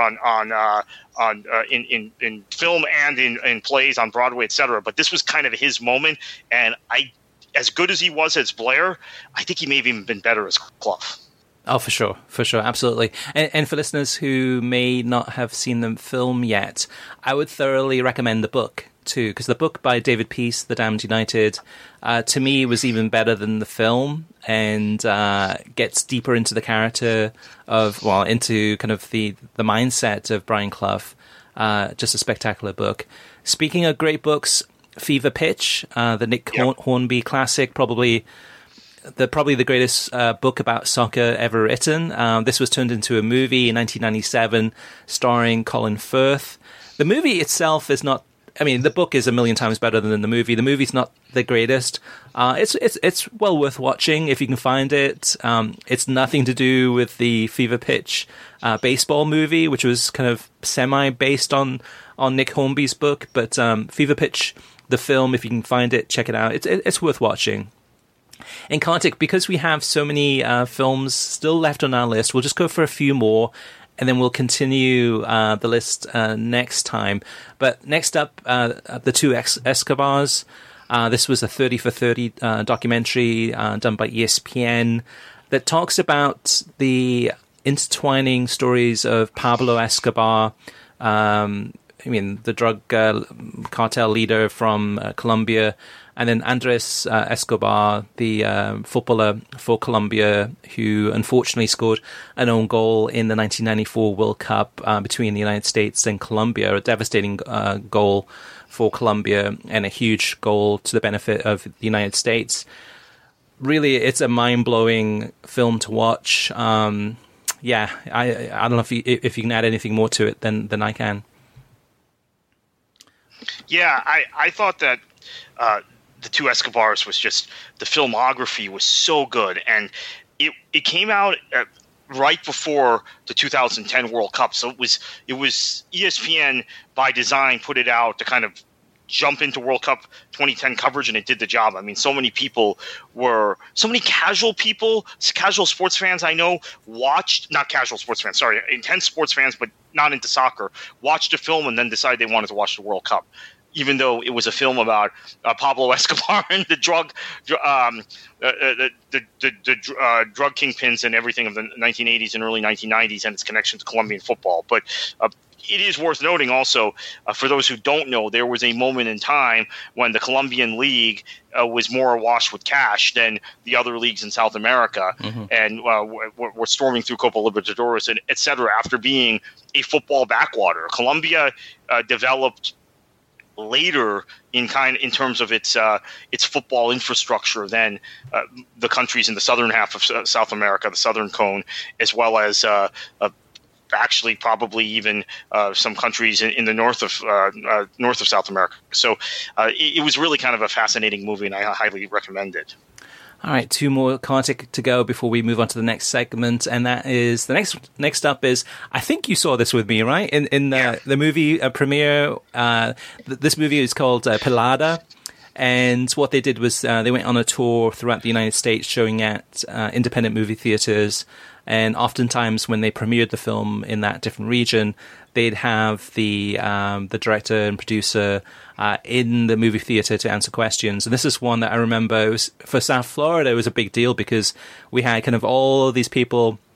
B: in film and in plays on Broadway, etc. But this was kind of his moment. And as good as he was as Blair, I think he may have even been better as Clough.
A: Oh, for sure, absolutely. And for listeners who may not have seen the film yet, I would thoroughly recommend the book too, because the book by David Peace, The Damned United, to me was even better than the film, and gets deeper into the character into kind of the mindset of Brian Clough. Just a spectacular book. Speaking of great books, Fever Pitch, the Nick Hornby classic, probably the greatest book about soccer ever written. This was turned into a movie in 1997 starring Colin Firth. The movie itself is not, the book is a million times better than the movie. The movie's not the greatest. It's well worth watching if you can find it. It's nothing to do with the Fever Pitch baseball movie, which was kind of semi-based on Nick Hornby's book. But Fever Pitch, the film, if you can find it, check it out. It's worth watching. And Kartik, because we have so many films still left on our list, we'll just go for a few more, and then we'll continue the list next time. But next up, The Two Escobars. This was a 30 for 30 documentary done by ESPN that talks about the intertwining stories of Pablo Escobar, the drug cartel leader from Colombia, and then Andres Escobar, the footballer for Colombia, who unfortunately scored an own goal in the 1994 World Cup between the United States and Colombia, a devastating goal for Colombia and a huge goal to the benefit of the United States. Really, it's a mind-blowing film to watch. I don't know if you can add anything more to it than I can.
B: Yeah, I thought that The Two Escobars was just, the filmography was so good, and it came out right before the 2010 World Cup, so it was ESPN by design put it out to kind of jump into World Cup 2010 coverage, and it did the job. So many casual sports fans I know watched, not casual sports fans, sorry, intense sports fans, but not into soccer, watched a film and then decided they wanted to watch the World Cup, even though it was a film about Pablo Escobar and the drug kingpins and everything of the 1980s and early 1990s and its connection to Colombian football. But it is worth noting also, for those who don't know, there was a moment in time when the Colombian League was more awash with cash than the other leagues in South America, and were storming through Copa Libertadores and et cetera after being a football backwater. Colombia developed later in terms of its football infrastructure than the countries in the southern half of South America, the Southern Cone, as well as actually probably even some countries in the north of South America. So it was really kind of a fascinating movie, and I highly recommend it.
A: All right, two more Kartik to go before we move on to the next segment, and that is the next up is, I think you saw this with me, right? In the movie premiere. This movie is called Pelada, and what they did was they went on a tour throughout the United States, showing at independent movie theaters. And oftentimes, when they premiered the film in that different region, they'd have the director and producer in the movie theater to answer questions. And this is one that I remember, it was, for South Florida, it was a big deal because we had kind of all these people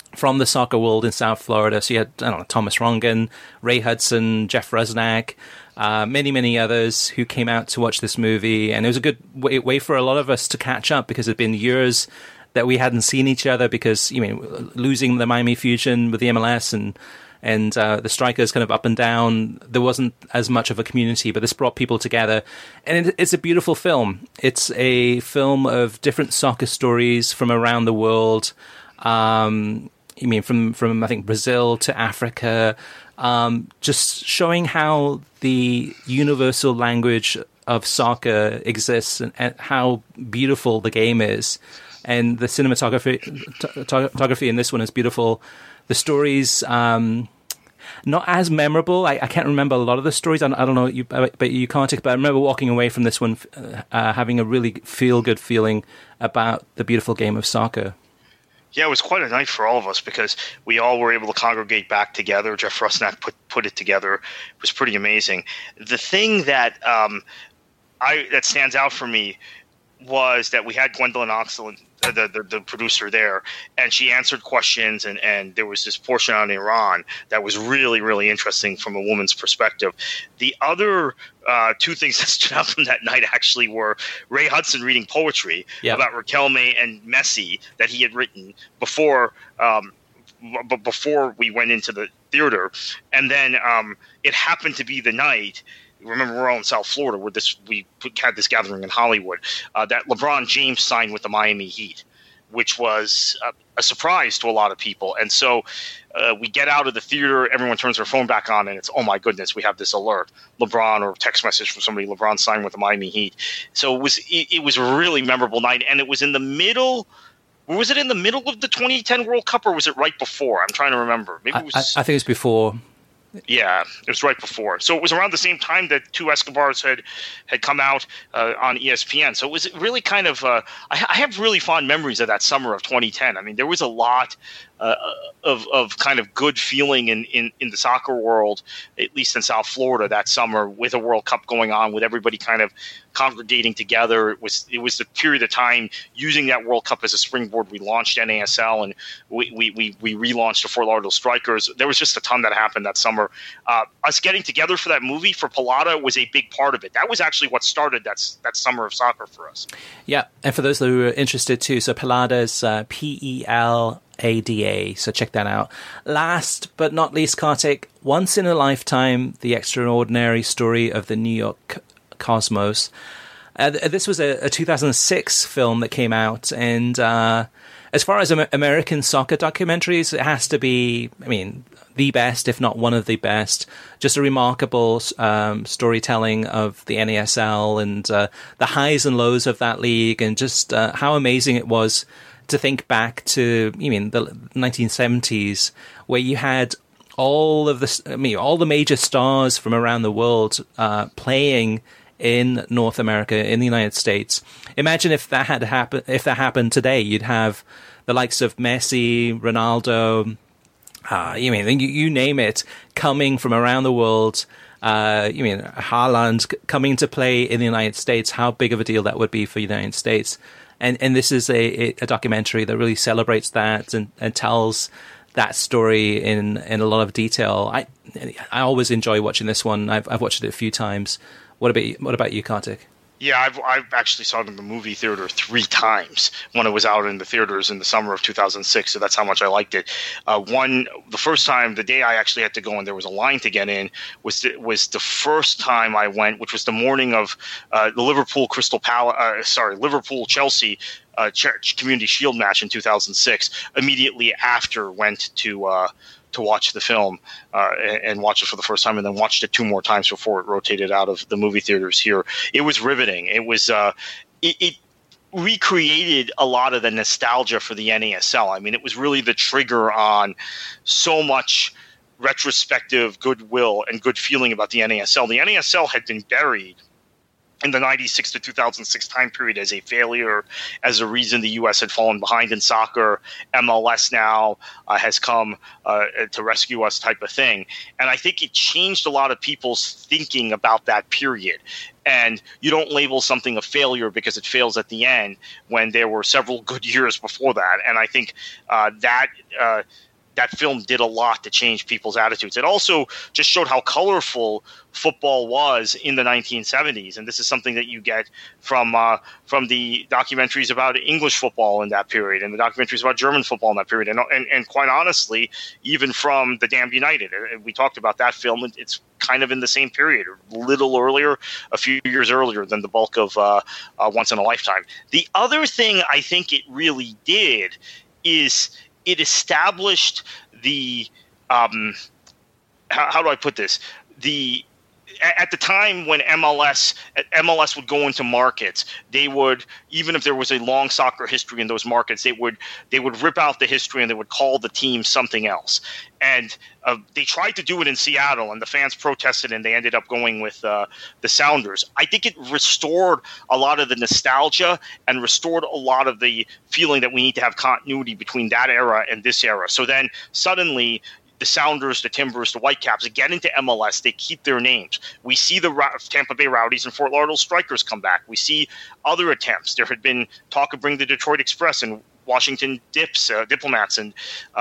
A: from the soccer world in South Florida. So you had, I don't know, Thomas Rongen, Ray Hudson, Jeff Rusnak, many others who came out to watch this movie. And it was a good way for a lot of us to catch up, because it had been years that we hadn't seen each other, because, losing the Miami Fusion with the MLS and the Strikers kind of up and down, there wasn't as much of a community, but this brought people together. And it's a beautiful film. It's a film of different soccer stories from around the world. From I think Brazil to Africa, just showing how the universal language of soccer exists, and how beautiful the game is. And the cinematography in this one is beautiful. The stories, not as memorable. I can't remember a lot of the stories. I don't know, but you can't. But I remember walking away from this one having a really feel-good feeling about the beautiful game of soccer.
B: Yeah, it was quite a night for all of us, because we all were able to congregate back together. Jeff Rusnak put it together. It was pretty amazing. The thing that that stands out for me was that we had Gwendolyn Oxley, the producer there, and she answered questions, and there was this portion on Iran that was really, really interesting from a woman's perspective. The other two things that stood out from that night actually were Ray Hudson reading poetry about Riquelme and Messi that he had written before we went into the theater. And then it happened to be the night. Remember, we're all in South Florida where we had this gathering in Hollywood, that LeBron James signed with the Miami Heat, which was a surprise to a lot of people. And so we get out of the theater, everyone turns their phone back on, and it's, oh my goodness, we have this alert. LeBron, or text message from somebody, LeBron signed with the Miami Heat. So it was a really memorable night, and it was in the middle. Was it in the middle of the 2010 World Cup, or was it right before? I'm trying to remember. Maybe it was.
A: I think it was before.
B: Yeah, it was right before. So it was around the same time that two Escobars had come out on ESPN. So it was really kind of I have really fond memories of that summer of 2010. I mean, there was a lot of kind of good feeling in the soccer world, at least in South Florida that summer, with a World Cup going on, with everybody kind of congregating together. It was the period of time using that World Cup as a springboard. We launched NASL, and we relaunched the Fort Lauderdale Strikers. There was just a ton that happened that summer. Us getting together for that movie for Pelada was a big part of it. That was actually what started that summer of soccer for us. Yeah,
A: and for those who are interested too, so Pelada's PELADA, so check that out. Last but not least, Kartik, Once in a Lifetime, The Extraordinary Story of the New York Cosmos. This was a 2006 film that came out, and as far as American soccer documentaries, it has to be, the best, if not one of the best. Just a remarkable storytelling of the NASL and the highs and lows of that league, and just how amazing it was to think back to, the 1970s, where you had all the major stars from around the world playing in North America, in the United States. Imagine if that had happened. If that happened today, you'd have the likes of Messi, Ronaldo, you name it, coming from around the world. Haaland coming to play in the United States. How big of a deal that would be for the United States. And this is a documentary that really celebrates that and tells that story in a lot of detail. I always enjoy watching this one. I've watched it a few times. What about you, Kartik?
B: Yeah, I've actually saw it in the movie theater 3 times when it was out in the theaters in the summer of 2006. So that's how much I liked it. The first time, the day I actually had to go and there was a line to get in, was the first time I went, which was the morning of the Liverpool Chelsea Community Shield match in 2006. Immediately after, went to watch the film and watch it for the first time, and then watched it 2 more times before it rotated out of the movie theaters here. It was riveting. It was it recreated a lot of the nostalgia for the NASL. It was really the trigger on so much retrospective goodwill and good feeling about the NASL. The NASL had been buried in the 96 to 2006 time period as a failure, as a reason the U.S. had fallen behind in soccer. MLS now has come to rescue us type of thing. And I think it changed a lot of people's thinking about that period. And you don't label something a failure because it fails at the end when there were several good years before that. And I think that film did a lot to change people's attitudes. It also just showed how colorful football was in the 1970s, and this is something that you get from the documentaries about English football in that period, and the documentaries about German football in that period, and quite honestly, even from The Damned United. We talked about that film. It's kind of in the same period, a little earlier, a few years earlier than the bulk of Once in a Lifetime. The other thing I think it really did is it established the how do I put this? At the time when MLS would go into markets, they would, even if there was a long soccer history in those markets, they would rip out the history and they would call the team something else. And they tried to do it in Seattle, and the fans protested, and they ended up going with the Sounders. I think it restored a lot of the nostalgia and restored a lot of the feeling that we need to have continuity between that era and this era. So then suddenly the Sounders, the Timbers, the Whitecaps get into MLS. They keep their names. We see the Tampa Bay Rowdies and Fort Lauderdale Strikers come back. We see other attempts. There had been talk of bringing the Detroit Express and Washington Diplomats and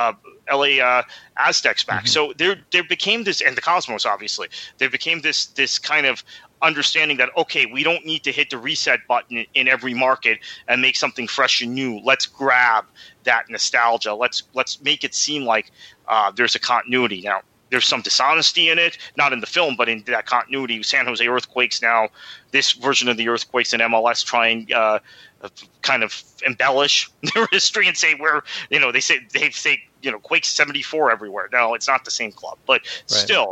B: LA Aztecs back. So there became this, and the Cosmos, obviously, there became this kind of understanding that, okay, we don't need to hit the reset button in every market and make something fresh and new. Let's grab that nostalgia. Let's make it seem like there's a continuity. Now, there's some dishonesty in it, not in the film, but in that continuity. San Jose Earthquakes now, this version of the Earthquakes in MLS try and kind of embellish their history and say they say Quakes 74 everywhere. No, it's not the same club, but still,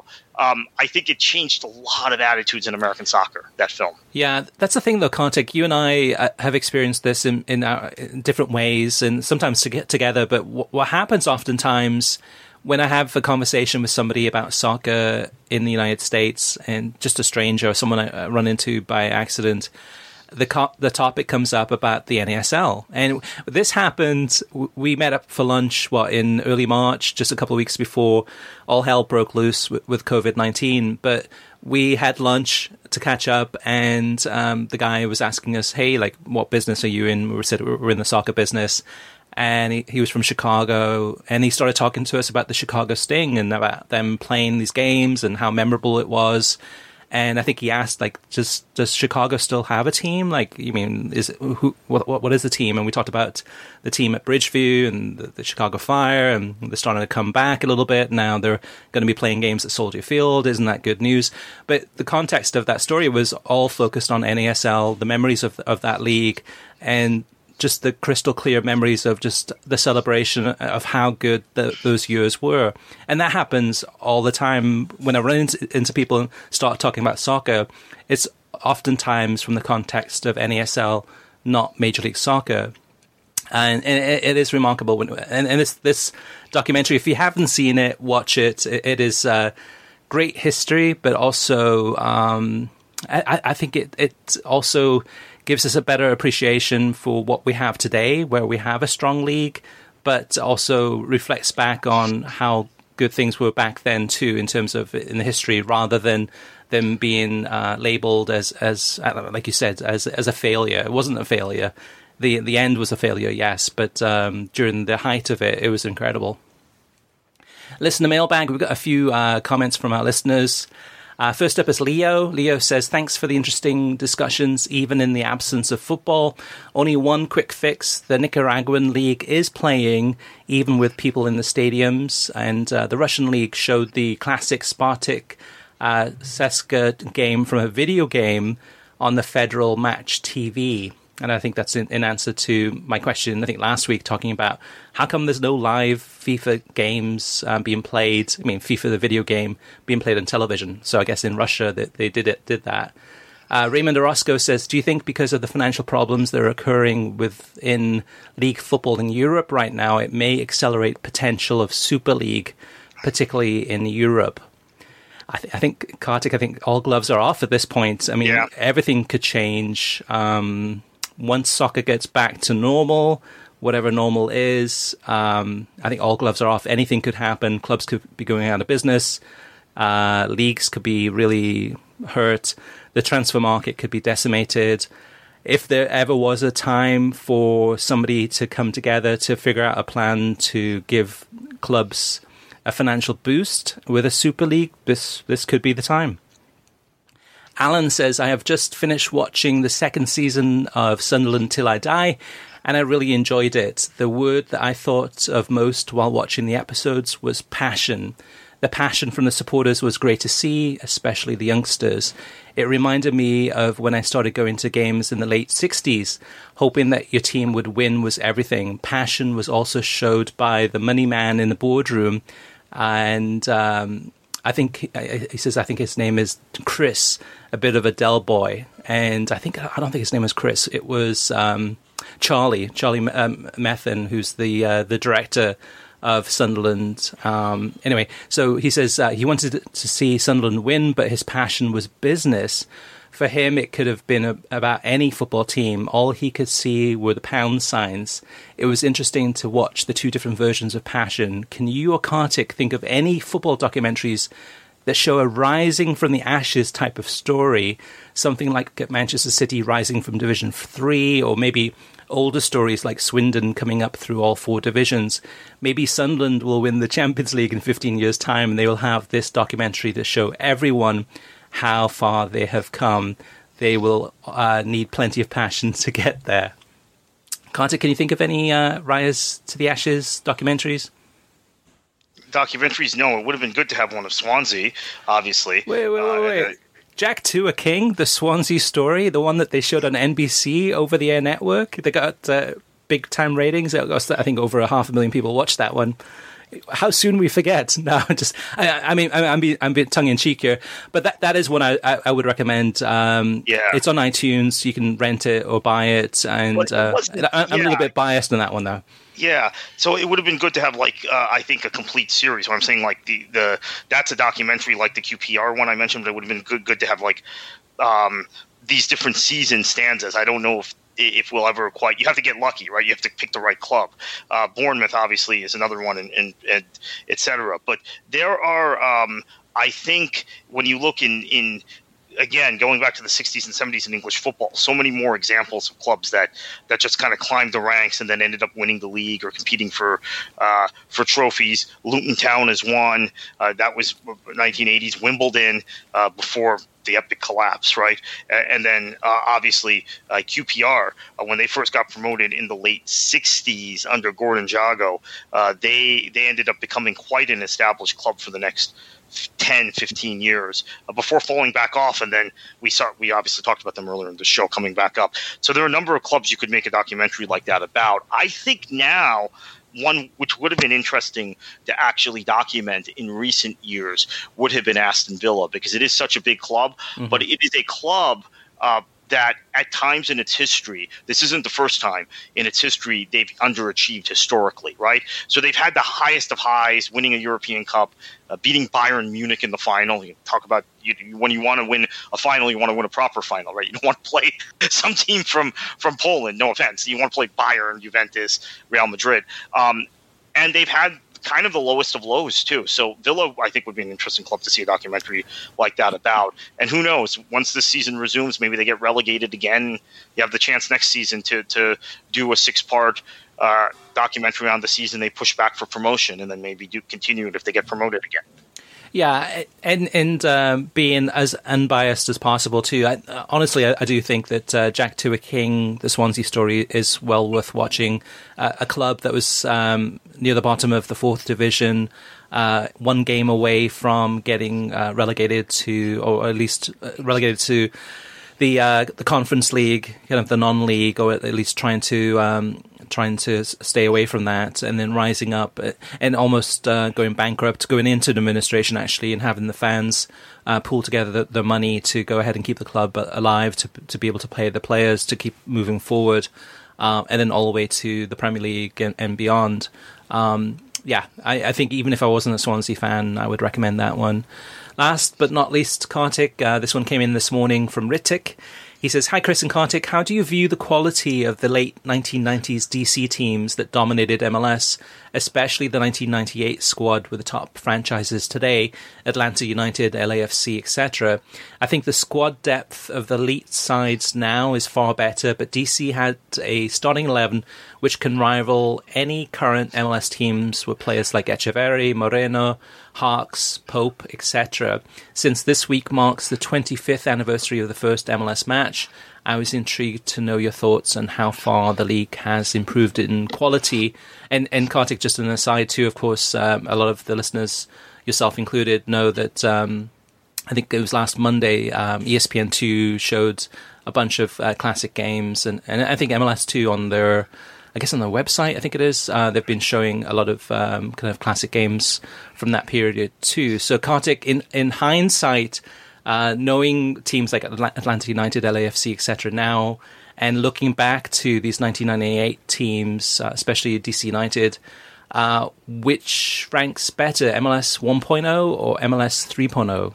B: I think it changed a lot of attitudes in American soccer, that film.
A: Yeah, that's the thing though, Kartik. You and I have experienced this in different ways and sometimes to get together, but what happens oftentimes when I have a conversation with somebody about soccer in the United States, and just a stranger or someone I run into by accident, the topic comes up about the NASL. And this happened, we met up for lunch, in early March, just a couple of weeks before all hell broke loose with COVID-19. But we had lunch to catch up, and the guy was asking us, hey, like, what business are you in? We said we're in the soccer business. And he was from Chicago, and he started talking to us about the Chicago Sting and about them playing these games and how memorable it was. And I think he asked, like, does Chicago still have a team? Like, you mean, what is the team? And we talked about the team at Bridgeview and the Chicago Fire, and they're starting to come back a little bit. Now they're going to be playing games at Soldier Field. Isn't that good news? But the context of that story was all focused on NASL, the memories of that league, and just the crystal clear memories of just the celebration of how good those years were. And that happens all the time. When I run into people and start talking about soccer, it's oftentimes from the context of NASL, not Major League Soccer. And it is remarkable. And it's this documentary, if you haven't seen it, watch it. It is great history, but also I think it also gives us a better appreciation for what we have today, where we have a strong league, but also reflects back on how good things were back then too, in terms of in the history, rather than them being labeled as like you said, as a failure. It wasn't a failure. The end was a failure, yes, but during the height of it, it was incredible. Listener mailbag, we've got a few comments from our listeners. First up is Leo. Leo says, thanks for the interesting discussions, even in the absence of football. Only one quick fix. The Nicaraguan league is playing, even with people in the stadiums. And the Russian league showed the classic Spartak CSKA game from a video game on the Federal Match TV. And I think that's in answer to my question, I think last week, talking about how come there's no live FIFA games being played. I mean, FIFA, the video game, being played on television. So I guess in Russia they did that. Raymond Orozco says, do you think because of the financial problems that are occurring within league football in Europe right now, it may accelerate potential of Super League, particularly in Europe? I think, Kartik, all gloves are off at this point. I mean, everything could change once soccer gets back to normal, whatever normal is. I think all gloves are off. Anything could happen. Clubs could be going out of business. Leagues could be really hurt. The transfer market could be decimated. If there ever was a time for somebody to come together to figure out a plan to give clubs a financial boost with a Super League, this could be the time. Alan says, I have just finished watching the second season of Sunderland Till I Die, and I really enjoyed it. The word that I thought of most while watching the episodes was passion. The passion from the supporters was great to see, especially the youngsters. It reminded me of when I started going to games in the late 60s. Hoping that your team would win was everything. Passion was also showed by the money man in the boardroom. And I think, he says, I think his name is Chris, a bit of a Del boy. And I don't think his name was Chris. It was Charlie Methven, who's the director of Sunderland. Anyway, so he says he wanted to see Sunderland win, but his passion was business. For him, it could have been about any football team. All he could see were the pound signs. It was interesting to watch the two different versions of passion. Can you or Kartik think of any football documentaries that show a rising from the ashes type of story? Something like Manchester City rising from Division 3, or maybe older stories like Swindon coming up through all 4 divisions. Maybe Sunderland will win the Champions League in 15 years' time, and they will have this documentary to show everyone how far they have come. They will need plenty of passion to get there. Kartik, can you think of any Rise to the Ashes documentaries?
B: Documentaries, no. It would have been good to have one of Swansea, obviously.
A: Wait. Jack Two, a King, the Swansea story, the one that they showed on NBC over the air network. They got big time ratings. I think over 500,000 people watched that one. How soon we forget? No, I'm being tongue in cheek here, but that is one I would recommend. It's on iTunes. You can rent it or buy it, and I'm a little bit biased on that one though.
B: Yeah, so it would have been good to have I think a complete series. What I'm saying, that's a documentary like the QPR one I mentioned. But it would have been good to have these different season stanzas. I don't know if we'll ever quite. You have to get lucky, right? You have to pick the right club. Bournemouth obviously is another one, and et cetera. But there are, I think, when you look in again, going back to the 60s and 70s in English football, so many more examples of clubs that just kind of climbed the ranks and then ended up winning the league or competing for trophies. Luton Town is one. That was 1980s. Wimbledon before the epic collapse, right? And then obviously QPR, when they first got promoted in the late 60s under Gordon Jago, they ended up becoming quite an established club for the next 10, 15 years before falling back off. And then we obviously talked about them earlier in the show coming back up. So there are a number of clubs you could make a documentary like that about. I think now one which would have been interesting to actually document in recent years would have been Aston Villa, because it is such a big club, but it is a club that at times in its history, this isn't the first time in its history they've underachieved historically, right? So they've had the highest of highs, winning a European Cup, beating Bayern Munich in the final. You talk about when you want to win a final, you want to win a proper final, right? You don't want to play some team from Poland, no offense. You want to play Bayern, Juventus, Real Madrid. And they've had kind of the lowest of lows too. So Villa, I think, would be an interesting club to see a documentary like that about. And who knows, once this season resumes, maybe they get relegated again. You have the chance next season to do a 6-part documentary on the season they push back for promotion, and then maybe continue it if they get promoted again.
A: Yeah, and being as unbiased as possible too. Honestly, I do think that Jack to a King, the Swansea story, is well worth watching. A club that was near the bottom of the 4th division, one game away from getting relegated to, or at least relegated to the Conference League, kind of the non-league, or at least trying to stay away from that, and then rising up and almost going bankrupt, going into the administration actually, and having the fans pull together the money to go ahead and keep the club alive, to be able to pay the players to keep moving forward, and then all the way to the Premier League and beyond. I think even if I wasn't a Swansea fan, I would recommend that one. Last but not least, Kartik, this one came in this morning from Ritik. He says, "Hi Chris and Kartik, how do you view the quality of the late 1990s DC teams that dominated MLS, especially the 1998 squad with the top franchises today, Atlanta United, LAFC, etc.? I think the squad depth of the elite sides now is far better, but DC had a starting 11 which can rival any current MLS teams with players like Echeverri, Moreno, Harkes, Pope, etc. Since this week marks the 25th anniversary of the first MLS match, I was intrigued to know your thoughts on how far the league has improved in quality." And Kartik, just an aside too, of course, a lot of the listeners, yourself included, know that I think it was last Monday, ESPN2 showed a bunch of classic games, and I think MLS2 on their website, I think it is, they've been showing a lot of kind of classic games from that period too. So Kartik, in hindsight, knowing teams like Atlanta United, LAFC, etc. now, and looking back to these 1998 teams, especially DC United, which ranks better, MLS 1.0 or MLS 3.0?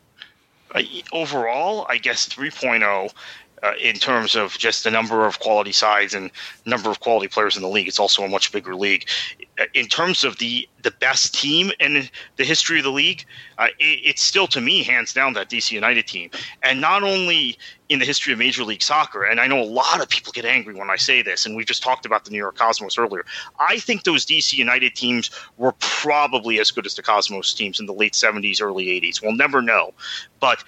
B: Overall, I guess 3.0. In terms of just the number of quality sides and number of quality players in the league. It's also a much bigger league. In terms of the best team in the history of the league, it's still, to me, hands down, that DC United team. And not only in the history of Major League Soccer, and I know a lot of people get angry when I say this, and we just talked about the New York Cosmos earlier. I think those DC United teams were probably as good as the Cosmos teams in the late 70s, early 80s. We'll never know. But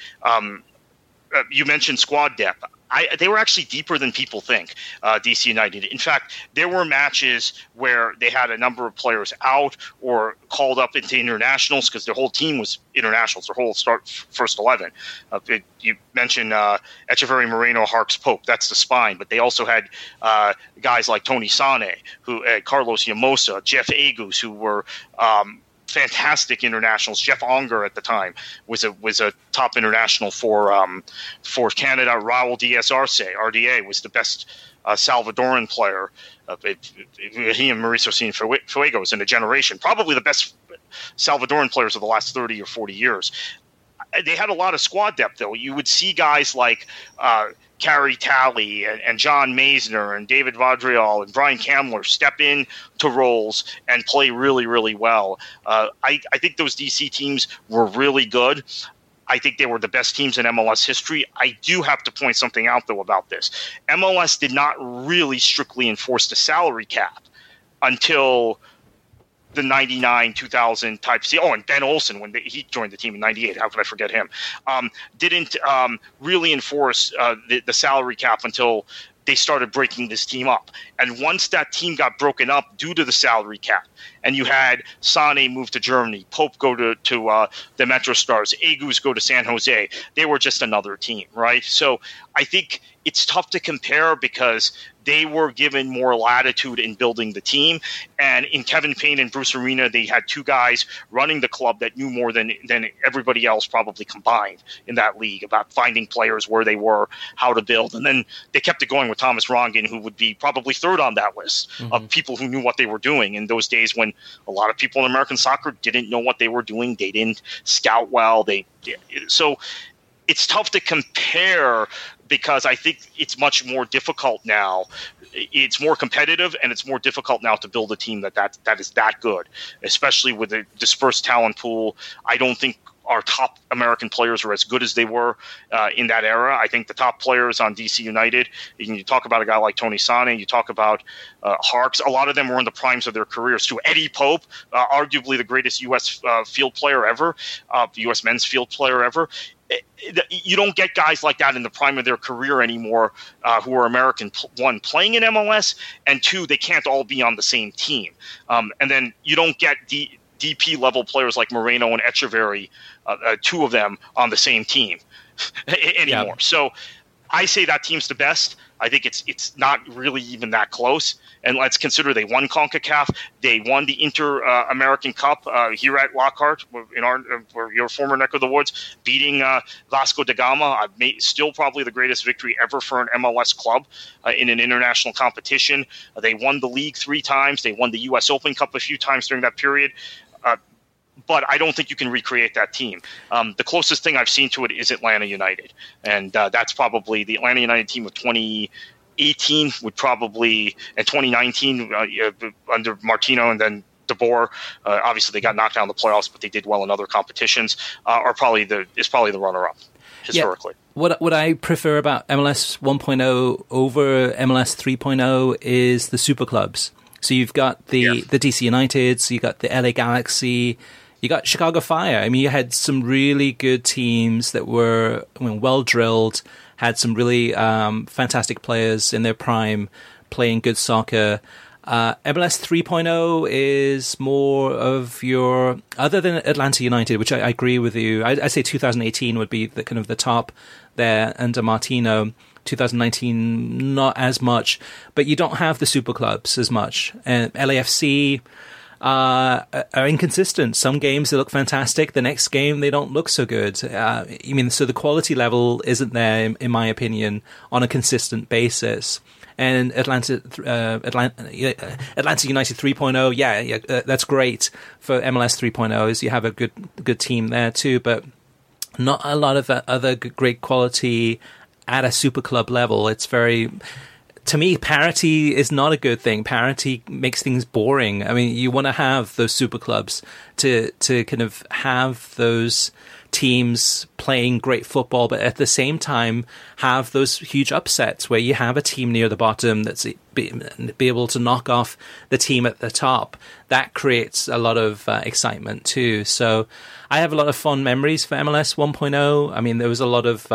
B: you mentioned squad depth. They were actually deeper than people think, DC United. In fact, there were matches where they had a number of players out or called up into internationals because their whole team was internationals, their whole first 11. You mentioned Echeverri, Moreno, Harkes, Pope. That's the spine. But they also had guys like Tony Sane, Carlos Llamosa, Jeff Agus, who were fantastic internationals. Jeff Unger at the time was a top international for Canada. Raul Diaz Arce, RDA, was the best Salvadoran player. He and Mauricio Cienfuegos in a generation, probably the best Salvadoran players of the last 30 or 40 years. They had a lot of squad depth, though. You would see guys like Carey Talley and John Maisner and David Vadrial and Brian Kamler step in to roles and play really, really well. I think those DC teams were really good. I think they were the best teams in MLS history. I do have to point something out, though, about this. MLS did not really strictly enforce the salary cap until the 99, 2000 type season. Oh, and Ben Olsen, when he joined the team in 98, how could I forget him? Didn't really enforce the salary cap until they started breaking this team up. And once that team got broken up due to the salary cap, and you had Sane move to Germany, Pope go to the Metro Stars, Agus go to San Jose, they were just another team, right? So I think it's tough to compare because they were given more latitude in building the team. And in Kevin Payne and Bruce Arena, they had two guys running the club that knew more than everybody else probably combined in that league about finding players where they were, how to build. And then they kept it going with Thomas Rongen, who would be probably third on that list of people who knew what they were doing in those days when a lot of people in American soccer didn't know what they were doing. They didn't scout well. So it's tough to compare because I think it's much more difficult now. It's more competitive, and it's more difficult now to build a team that is that good, especially with a dispersed talent pool. I don't think our top American players are as good as they were in that era. I think the top players on DC United, you talk about a guy like Tony Sane, you talk about Harkes, a lot of them were in the primes of their careers too. Eddie Pope, arguably the greatest U.S. field player ever, U.S. men's field player ever. You don't get guys like that in the prime of their career anymore who are American, one, playing in MLS, and two, they can't all be on the same team. And then you don't get DP level players like Moreno and Echeverri, two of them on the same team anymore. Yeah. So I say that team's the best. I think it's not really even that close. And let's consider they won CONCACAF. They won the Inter-American Cup here at Lockhart, in your former neck of the woods, beating Vasco da Gama. Still probably the greatest victory ever for an MLS club in an international competition. They won the league 3 times. They won the U.S. Open Cup a few times during that period. but I don't think you can recreate that team. The closest thing I've seen to it is Atlanta United, and that's probably the Atlanta United team of 2018 would probably, and 2019 under Martino and then De Boer. Obviously, they got knocked out in the playoffs, but they did well in other competitions. Is probably the runner-up historically.
A: Yeah. What I prefer about MLS 1.0 over MLS 3.0 is the super clubs. So you've got the DC United, so you got the LA Galaxy, you got Chicago Fire. I mean, you had some really good teams that were well drilled, had some really fantastic players in their prime playing good soccer. MLS 3.0 is more of your, other than Atlanta United, which I agree with you. I say 2018 would be the kind of the top there under Martino. 2019, not as much, but you don't have the super clubs as much. And LAFC are inconsistent. Some games they look fantastic. The next game they don't look so good. So the quality level isn't there, in my opinion, on a consistent basis. And Atlanta United 3.0, that's great for MLS 3.0s. You have a good team there too, but not a lot of other great quality at a super club level. It's very, to me, parity is not a good thing. Parity makes things boring. I mean, you want to have those super clubs to kind of have those teams playing great football, but at the same time have those huge upsets where you have a team near the bottom that's be able to knock off the team at the top. That creates a lot of excitement too. So I have a lot of fond memories for MLS 1.0. I mean, there was a lot of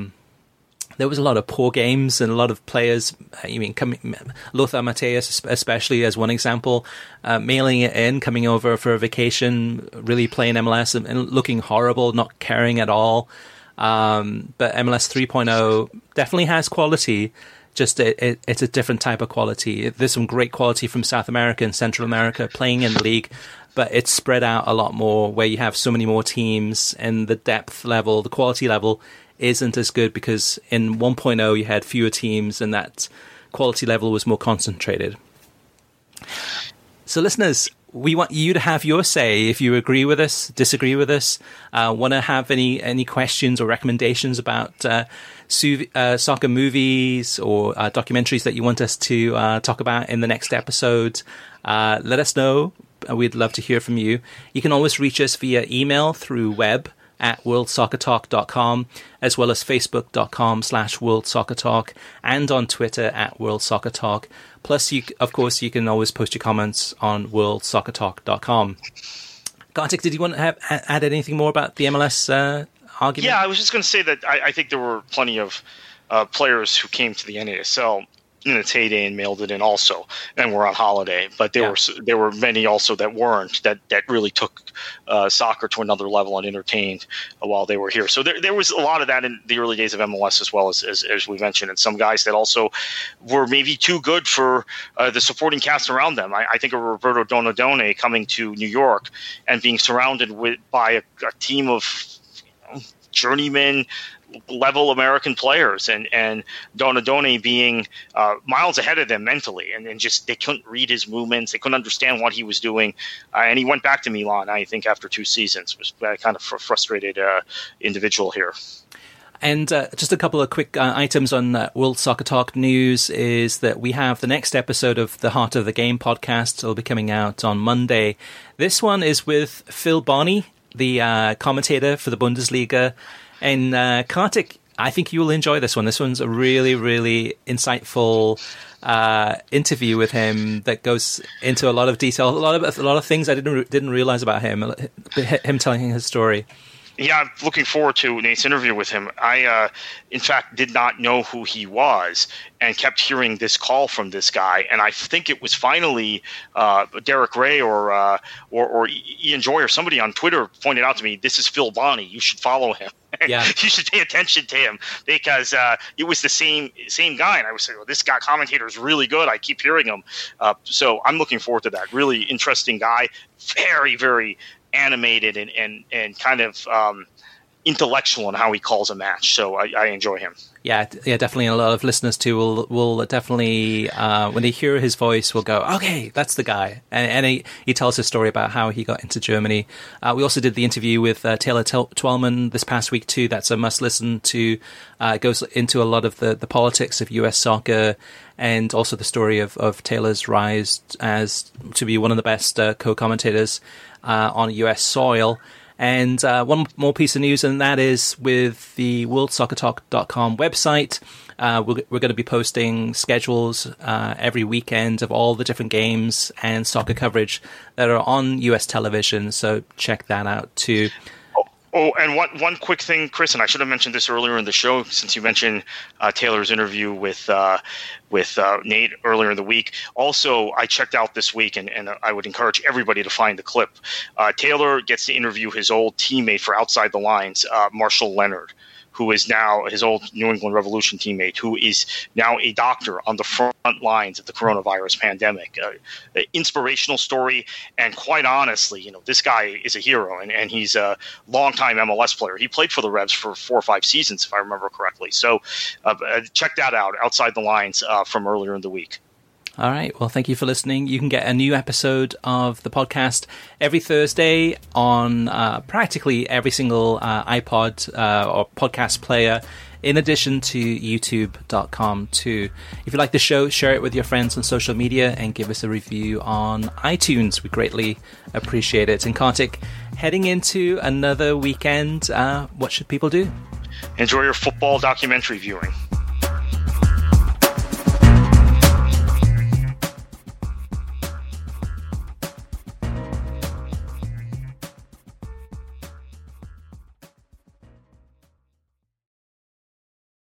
A: poor games and a lot of players. Lothar Matthäus, especially as one example, mailing it in, coming over for a vacation, really playing MLS and looking horrible, not caring at all. But MLS 3.0 definitely has quality. Just it's a different type of quality. There's some great quality from South America and Central America playing in the league, but it's spread out a lot more where you have so many more teams, and the depth level, the quality level isn't as good because in 1.0 you had fewer teams and that quality level was more concentrated. So listeners, we want you to have your say. If you agree with us, disagree with us, want to have any questions or recommendations about soccer movies or documentaries that you want us to talk about in the next episode, let us know. We'd love to hear from you. You can always reach us via email through web at worldsoccertalk.com, as well as facebook.com/worldsoccertalk, and on Twitter at worldsoccertalk. Plus, you can always post your comments on worldsoccertalk.com. Kartik, did you want to add anything more about the MLS argument?
B: Yeah, I was just going to say that I think there were plenty of players who came to the NASL in its heyday and mailed it in also, and were on holiday. But there were many also that weren't, that really took soccer to another level and entertained while they were here. So there was a lot of that in the early days of MLS, as well as we mentioned, and some guys that also were maybe too good for the supporting cast around them. I think of Roberto Donadoni coming to New York and being surrounded by a team of journeymen level American players, and Donadoni being miles ahead of them mentally, and just they couldn't read his movements, they couldn't understand what he was doing, and he went back to Milan, I think, after 2 seasons. Was kind of frustrated individual here.
A: And just a couple of quick items on World Soccer Talk news is that we have the next episode of the Heart of the Game podcast. It'll be coming out on Monday. This one is with Phil Bonney, the commentator for the Bundesliga. And Kartik, I think you will enjoy this one. This one's a really, really insightful interview with him that goes into a lot of detail, a lot of things I didn't realize about him. Him telling his story.
B: Yeah, I'm looking forward to Nate's interview with him. I, in fact, did not know who he was and kept hearing this call from this guy. And I think it was finally Derek Ray or Ian Joy or somebody on Twitter pointed out to me, this is Phil Bonney. You should follow him. Yeah. You should pay attention to him because it was the same guy. And I was saying, well, this guy commentator is really good. I keep hearing him. So I'm looking forward to that. Really interesting guy. Very, very animated and kind of intellectual in how he calls a match. So I enjoy him.
A: Yeah, definitely. A lot of listeners too will definitely, when they hear his voice, will go, okay, that's the guy. And he tells his story about how he got into Germany. We also did the interview with Taylor Twellman this past week too. That's a must listen to. It goes into a lot of the politics of US soccer, and also the story of Taylor's rise as to be one of the best co-commentators on US soil. And one more piece of news, and that is with the worldsoccertalk.com website. We're going to be posting schedules every weekend of all the different games and soccer coverage that are on US television, so check that out too.
B: Oh, and one quick thing, Chris, and I should have mentioned this earlier in the show, since you mentioned Taylor's interview with Nate earlier in the week. Also, I checked out this week, and I would encourage everybody to find the clip. Taylor gets to interview his old teammate for Outside the Lines, Marshall Leonard, who is now his old New England Revolution teammate, who is now a doctor on the front lines of the coronavirus pandemic. An inspirational story, and quite honestly, this guy is a hero, and he's a longtime MLS player. He played for the Revs for 4 or 5 seasons, if I remember correctly. So check that out, Outside the Lines, from earlier in the week.
A: All right. Well, thank you for listening. You can get a new episode of the podcast every Thursday on practically every single iPod or podcast player, in addition to youtube.com too. If you like the show, share it with your friends on social media and give us a review on iTunes. We greatly appreciate it. And Kartik, heading into another weekend, what should people do?
B: Enjoy your football documentary viewing.